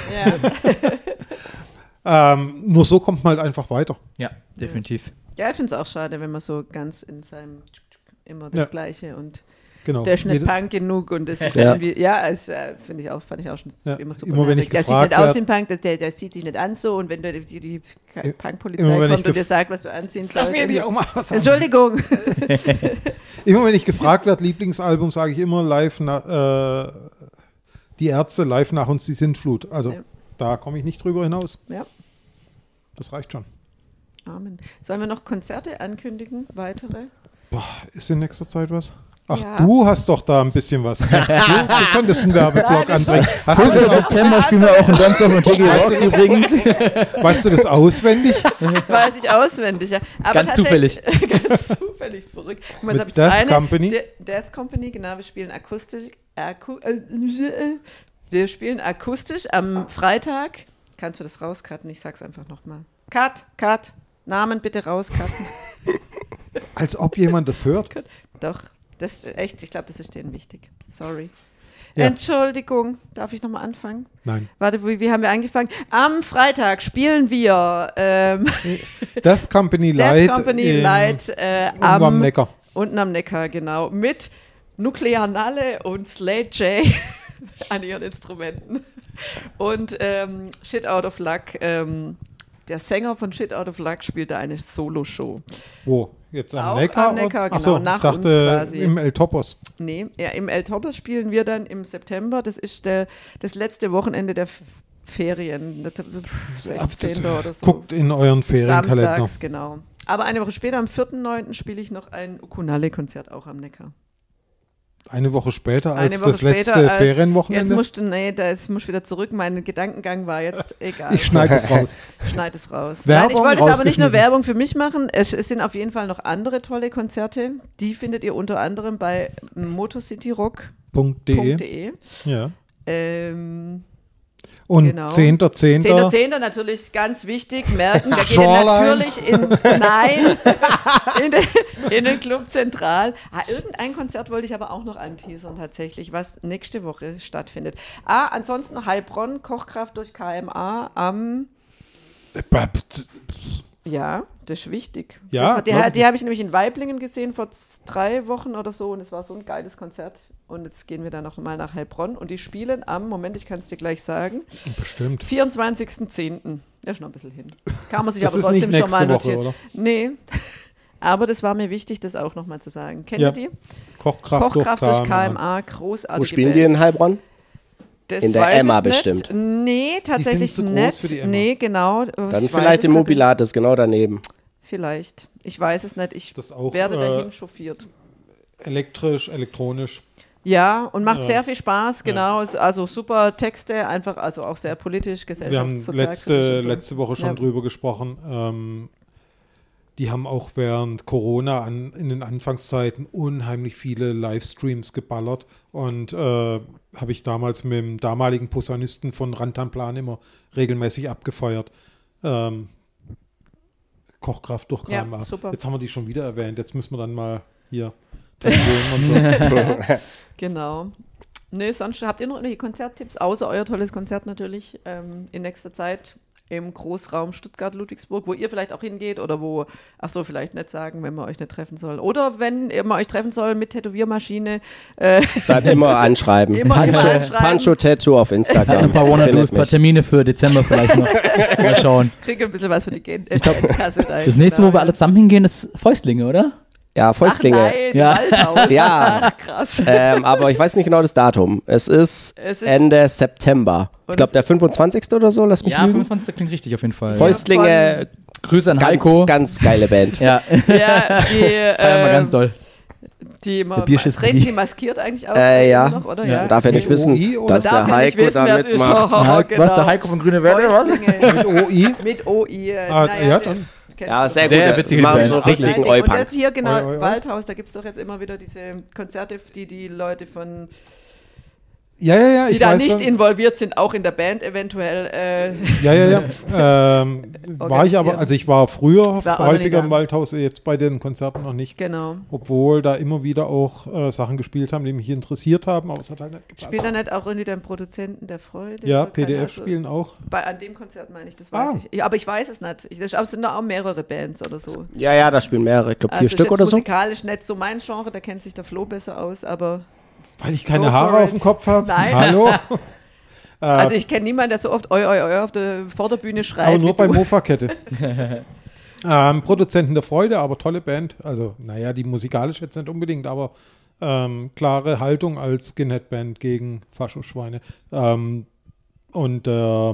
ja. Nur so kommt man halt einfach weiter. Ja, definitiv. Ja, ich finde es auch schade, wenn man so ganz in seinem immer das Gleiche und Genau. der ist nicht Jede- Punk genug und das ist Ja. irgendwie, fand ich auch schon Ja, immer super. immer wenn ich nervig. Der sieht gefragt nicht aus werd- wie ein Punk, der sieht sich nicht an so und wenn die Punk-Polizei immer wenn ich kommt und dir sagt, was du anziehen sollst. Lass mir endlich auch mal was sagen. Entschuldigung. Immer wenn ich gefragt werde, Lieblingsalbum, sage ich immer live die Ärzte, live nach uns die Sintflut. Also Ja. da komme ich nicht drüber hinaus. Ja, Das reicht schon. Amen. Sollen wir noch Konzerte ankündigen? Weitere? Ist in nächster Zeit was? Ach, Ja. du hast doch da ein bisschen was. Du könntest einen Werbeblock anbringen. Hast du 5. das auch, September spielen wir auch in Danzig und Tiki Rock übrigens. weißt du das auswendig? Weiß ich auswendig, ja. Aber Ganz zufällig. Ganz zufällig verrückt. Guck mal, Mit jetzt hab ich Death Company? Death Company, genau. Wir spielen wir spielen akustisch am Freitag. Kannst du das rauscutten? Ich sag's einfach nochmal. Cut. Namen bitte rauscutten. Als ob jemand das hört. Doch, das ist echt, ich glaube, das ist denen wichtig. Sorry. Ja. Entschuldigung, darf ich nochmal anfangen? Nein. Warte, wie haben wir angefangen? Am Freitag spielen wir Death Company Light. Death Company Light irgendwo am Neckar. unten am Neckar, genau. Mit Nuclear Nalle und Slade J an ihren Instrumenten. Und Shit Out of Luck, der Sänger von Shit Out of Luck spielt da eine Solo-Show. Wo? Jetzt am Auch Neckar? am Neckar, genau, Achso, nach ich dachte uns quasi. im El Topos. Nee, ja, im El Topos spielen wir dann im September. Das ist das letzte Wochenende der Ferien. 16. oder so. Guckt in euren Ferienkalender. Samstags, genau. Aber eine Woche später, am 4.9. spiele ich noch ein Ukulele-Konzert auch am Neckar. Eine Woche später als Eine Woche das letzte später als- Ferienwochenende. Das muss wieder zurück. Mein Gedankengang war jetzt egal. Ich schneide es raus. Schneid es raus. Werbung Nein, ich wollte jetzt aber nicht nur rausgeschnitten. Werbung für mich machen. Es sind auf jeden Fall noch andere tolle Konzerte. Die findet ihr unter anderem bei motorcityrock.de. .de. Ja. Und Genau. 10.10. 10.10. natürlich ganz wichtig, merken, da geht ihr Shoreline. natürlich in den Club Zentral. Irgendein Konzert wollte ich aber auch noch anteasern tatsächlich, was nächste Woche stattfindet. Ansonsten Heilbronn, Kochkraft durch KMA am, ja, das ist wichtig. Ja, Das, glaub ich. die habe ich nämlich in Weiblingen gesehen vor 3 Wochen oder so und es war so ein geiles Konzert. Und jetzt gehen wir dann noch mal nach Heilbronn und die spielen am, Moment, ich kann es dir gleich sagen, Bestimmt. 24.10. Ja, schon ein bisschen hin. Kann man sich Das aber ist trotzdem nicht schon mal nächste Woche, notieren. oder? Nee. Aber das war mir wichtig, das auch nochmal zu sagen. Kennt Ja. ihr die? Kochkraft, Kochkraft durch KMA. KMA, großartige Wo spielen Band. die in Heilbronn? Das In der weiß Emma ich nicht. bestimmt. Nee, tatsächlich zu groß nicht. für die Emma. Nee, genau. Dann Ich weiß vielleicht es im grad Mobilat, das ist genau daneben. nicht. Vielleicht. Ich weiß es nicht. Ich Das auch, werde dahin chauffiert. Elektrisch, elektronisch. Ja, und macht sehr viel Spaß, genau. Also super Texte, einfach, also auch sehr politisch, Wir haben gesellschaftssozialkritisch und so. letzte Woche schon Ja. drüber gesprochen. Die haben auch während Corona in den Anfangszeiten unheimlich viele Livestreams geballert und habe ich damals mit dem damaligen Posaunisten von Rantanplan immer regelmäßig abgefeuert. Kochkraft durch Ja, KMA. super. Jetzt haben wir die schon wieder erwähnt. Jetzt müssen wir dann mal hier drin gehen und so. Genau. Nee, sonst habt ihr noch irgendwelche Konzerttipps, außer euer tolles Konzert natürlich in nächster Zeit im Großraum Stuttgart-Ludwigsburg, wo ihr vielleicht auch hingeht oder wo, vielleicht nicht sagen, wenn man euch nicht treffen soll. Oder wenn man euch treffen soll mit Tätowiermaschine. Dann immer anschreiben. Immer anschreiben. Pancho-Tattoo auf Instagram. Ein paar Wannadoos, ein paar Termine für Dezember vielleicht noch. Mal schauen. Kriege ein bisschen was für die Kasse. Das nächste, wo wir alle zusammen hingehen, ist Fäustlinge, oder? Ja, Fäustlinge. Ach nein, Ja. Waldhaus. Ja. Ach, krass. Aber ich weiß nicht genau das Datum. Es ist Ende September. Ich glaube, der 25. oder so, lass mich Ja, lügen. 25. klingt richtig auf jeden Fall. Fäustlinge, Grüße an Heiko. ganz geile Band. Ja, Ja, feiern wir ganz doll. die immer Der Bierschiss treten Biggie. die maskiert eigentlich auch Ja. immer noch, oder? Ja. Ja. Darf ja nicht wissen, OI oder? dass der Darf ja nicht Heiko wissen, da wer es ist. mitmacht. Oh, genau. Was der Heiko von Grüne Welle, was? Fäustlinge. OI? Mit OI. Ja, dann. Ja, sehr Sehr gut. witzige Machen Band. so Richtig. richtigen Und Oi-Punk. jetzt hier, genau, Oi, oi, oi. Waldhaus, da gibt es doch jetzt immer wieder diese Konzerte, die Leute von, Ja, die ich da weiß nicht schon. involviert sind, auch in der Band eventuell. Ja. War ich aber, also ich war früher War auch häufiger noch im nie da. Waldhaus, jetzt bei den Konzerten noch nicht. Genau. Obwohl da immer wieder auch Sachen gespielt haben, die mich interessiert haben, aber es hat halt nicht gepasst. Spielt da nicht auch irgendwie den Produzenten der Freude? Ja, Oder keine- PDF also spielen auch. an dem Konzert meine ich, das weiß Ah. ich. Ja, aber ich weiß es nicht. Ich glaube, es sind da auch mehrere Bands oder so. Ja, da spielen mehrere. Ich glaube, 4 ist Stück jetzt oder so. musikalisch nicht so mein Genre, da kennt sich der Flo besser aus, aber Weil ich keine Go Haare for auf it. dem Kopf habe. Nein. Hallo. also ich kenne niemanden, der so oft oi auf der Vorderbühne schreit. Aber nur wie bei du. Mofa-Kette. Produzenten der Freude, aber tolle Band. Also, naja, die musikalisch jetzt nicht unbedingt, aber klare Haltung als Skinhead-Band gegen Faschoschweine. Und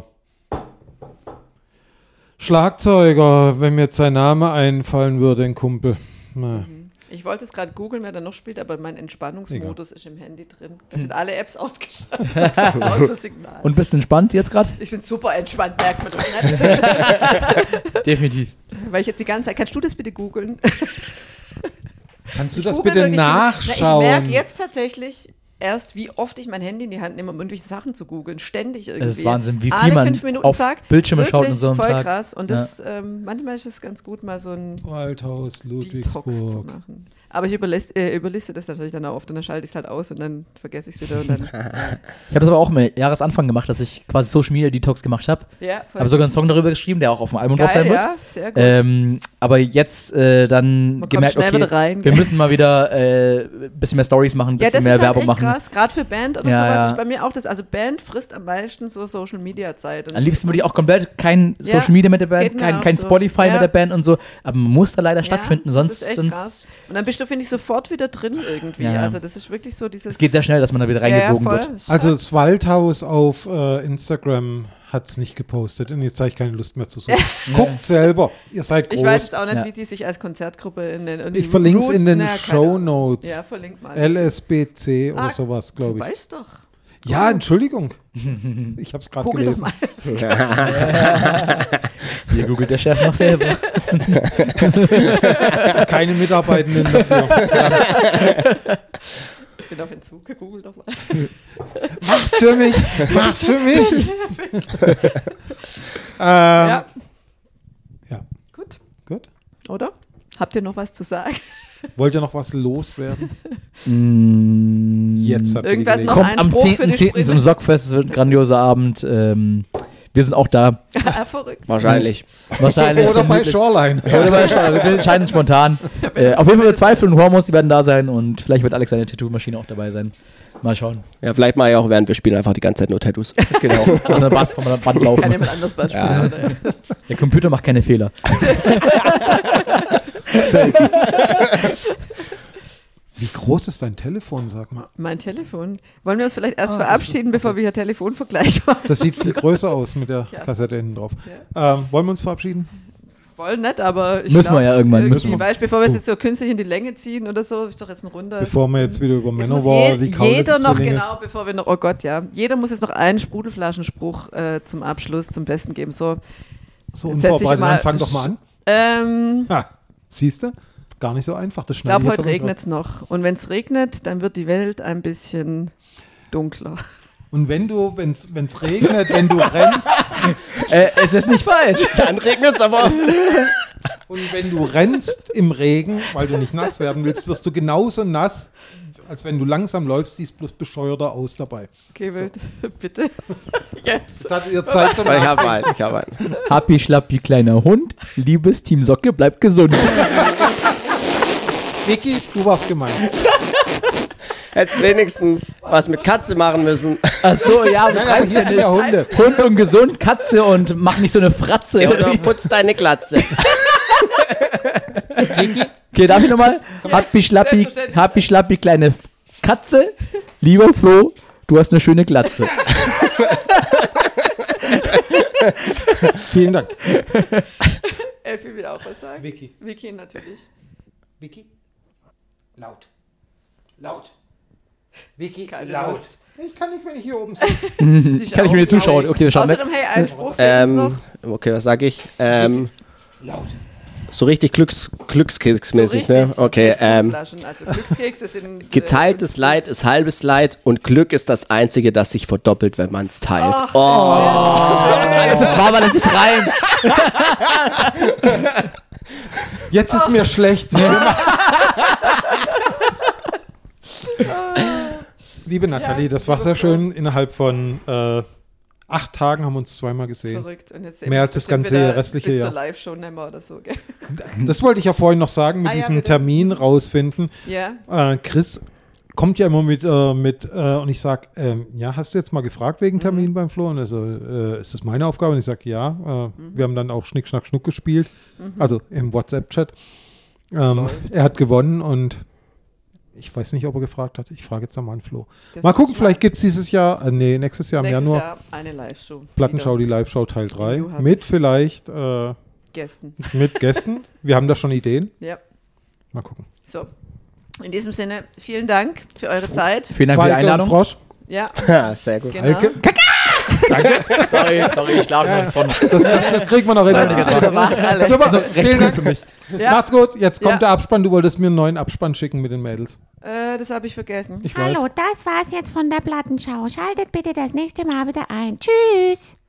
Schlagzeuger, wenn mir jetzt sein Name einfallen würde, ein Kumpel. Na. Ich wollte es gerade googeln, wer da noch spielt, aber mein Entspannungsmodus ist im Handy drin. Da sind alle Apps ausgeschaltet, außer Signal. Und bist du entspannt jetzt gerade? Ich bin super entspannt, merkt man das nicht. Definitiv. Weil ich jetzt die ganze Zeit, kannst du das bitte googeln? Kannst du Ich das google bitte wirklich- nachschauen? Ich merke jetzt tatsächlich erst, wie oft ich mein Handy in die Hand nehme, um irgendwelche Sachen zu googeln. Ständig irgendwie. Das ist Wahnsinn, wie viel Alle man 5 Minuten auf sagt, Bildschirme schaut wirklich und so am voll Tag. krass. Und das, manchmal ist es ganz gut, mal so ein Waldhaus, Detox zu Ludwigsburg. machen. Aber ich überliste das natürlich dann auch oft und dann schalte ich es halt aus und dann vergesse ich es wieder. Und dann, Ich habe das aber auch am Jahresanfang gemacht, dass ich quasi Social Media Detox gemacht habe. ja, voll Habe sogar einen Song darüber geschrieben, der auch auf dem Album drauf geil, sein wird. ja, sehr gut. Aber jetzt dann kommt gemerkt, schnell okay, wieder rein, wir gell? müssen mal wieder ein bisschen mehr Stories machen, ein Ja, bisschen das mehr ist halt Werbung echt machen. krass, gerade für Band oder Ja, sowas. ja. Ist bei mir auch das, also Band frisst am meisten so Social Media Zeit. Und Am liebsten würde ich auch komplett kein Ja, Social Media mit der Band, geht mir auch kein so. Spotify Ja. mit der Band und so. Aber man muss da leider Ja, stattfinden, sonst. Das ist echt sonst krass. Und dann bist du, finde ich, sofort wieder drin irgendwie. Ja. Also das ist wirklich so dieses... es geht sehr schnell, dass man da wieder reingesogen voll. wird. Also das Waldhaus auf Instagram hat es nicht gepostet und jetzt habe ich keine Lust mehr zu suchen. Guckt selber, ihr seid groß. Ich weiß jetzt auch nicht, Ja. wie die sich als Konzertgruppe nennen. Ich verlinke es in den keine Shownotes. Ahnung. Ja, verlink mal. LSBC oder Ah, sowas, Du glaube ich. weißt doch. Ja, Entschuldigung. Ich habe es gerade Google doch gelesen. mal. Hier googelt der Chef noch selber. Keine Mitarbeitenden dafür. Ich bin auf Entzug, google doch mal. Mach's für mich. Mach's für mich. Ja, ja, gut. gut. Oder? Habt ihr noch was zu sagen? Wollt ihr noch was loswerden? Mm, Jetzt habt ihr die Irgendwas noch? Gelegenheit. Kommt am Spruch für die 10.10. zum Sprinte. Sockfest, es wird ein grandioser Abend. Wir sind auch da. Verrückt. Wahrscheinlich. Wahrscheinlich. Oder bei vermutlich. Shoreline. Oder bei Shoreline. Wir entscheiden spontan. Auf jeden Fall wir Zweifel und Hormons, die werden da sein und vielleicht wird Alex seine Tattoo-Maschine auch dabei sein. Mal schauen. Ja, vielleicht mache ich auch, während wir spielen, einfach die ganze Zeit nur Tattoos. Das geht auch. Also eine Bass von meiner Band Kann laufen. jemand anders beispielsweise. Ja. Oder? Der Computer macht keine Fehler. Selten. Wie groß ist dein Telefon, sag mal? Mein Telefon. Wollen wir uns vielleicht erst verabschieden, bevor wir hier Telefonvergleich machen? Das sieht viel größer aus mit der Ja. Kassette hinten drauf. Wollen wir uns verabschieden? Wollen nicht, aber ich Müssen wir glaub, ja irgendwann, irgendwie, müssen wir. Weißt, bevor wir es jetzt so künstlich in die Länge ziehen oder so, ist doch jetzt ein Runder. Bevor wir jetzt wieder über Jetzt Manowar, muss die jeder noch, Kaulitz-Zwillinge. genau, bevor wir noch, oh Gott, ja. Jeder muss jetzt noch einen Sprudelflaschenspruch zum Abschluss, zum Besten geben. So, So Jetzt setz ich unvorbereitet, mal- dann fang doch mal an. Siehst du? Gar nicht so einfach. Das ich glaube, schneide heute jetzt aber regnet es noch. Und wenn es regnet, dann wird die Welt ein bisschen dunkler. drauf. Und wenn es regnet, wenn du rennst Es ist nicht falsch. Dann regnet es aber. und wenn du rennst im Regen, weil du nicht nass werden willst, wirst du genauso nass, als wenn du langsam läufst, siehst bloß bescheuerter aus dabei. Okay, bitte. Jetzt. Jetzt hattet ihr Zeit zum Ich habe einen. Happy, schlappi, kleiner Hund. Liebes Team Socke, bleib gesund. Vicky, du warst gemeint. Hättest wenigstens was mit Katze machen müssen. Ach so, ja, was Nein, aber hier sind ja Hunde. Hund und gesund, Katze und mach nicht so eine Fratze. Ja, oder putz deine Glatze. Vicky, Okay, darf ich nochmal? Happy, schlappi, kleine Katze. Lieber Flo, du hast eine schöne Glatze. vielen Dank. Elfi will auch was sagen. Vicky. Vicky natürlich. Vicky, laut. Vicky, Keine laut. Lust. Ich kann nicht, wenn ich hier oben sitze. Kann ich mir nicht zuschauen? Okay, wir schauen Außerdem, hey, einen Spruch für uns noch. Okay, was sag ich? Laut. So richtig Glückskeksmäßig, So ne? richtig Okay, Sprungflaschen, also Glückskekse sind geteiltes Leid ist halbes Leid und Glück ist das Einzige, das sich verdoppelt, wenn man es teilt. Alles ist wahr, weil es nicht rein. Jetzt ist mir schlecht. Liebe Nathalie, das war sehr schön. Innerhalb von 8 Tagen haben wir uns zweimal gesehen. verrückt. Und jetzt Mehr als das bestimmt ganze wieder restliche bis Jahr. zur Live-Show nehmen wir oder so, gell? Das wollte ich ja vorhin noch sagen, mit Ah, ja, diesem bitte. Termin rausfinden. Ja. Chris kommt ja immer mit und ich sag, ja, hast du jetzt mal gefragt wegen Termin beim Flo? Und er so, ist das meine Aufgabe? Und ich sag, ja. Wir haben dann auch Schnick, Schnack, Schnuck gespielt, also im WhatsApp-Chat. Er hat gewonnen und ich weiß nicht, ob er gefragt hat. Ich frage jetzt nochmal an Flo. Das Mal gucken, ist vielleicht gibt es dieses Jahr, nächstes Jahr im Nächstes Januar, Jahr eine Live-Show. Plattenschau, Wieder. die Live-Show Teil 3, You have mit it. vielleicht Gästen. mit Gästen. Wir haben da schon Ideen. Ja. Mal gucken. So. In diesem Sinne, vielen Dank für eure Zeit. Vielen Dank für die Falke und Einladung. Frosch. Ja, Ja, sehr gut. genau. Alke. Sorry, ich lag noch von. Das kriegen wir noch hin. Alles. Super, vielen Dank. für mich. Ja. Macht's gut. Jetzt kommt Ja. der Abspann. Du wolltest mir einen neuen Abspann schicken mit den Mädels. Das habe ich vergessen. Ich weiß. Hallo, das war's jetzt von der Plattenschau. Schaltet bitte das nächste Mal wieder ein. Tschüss.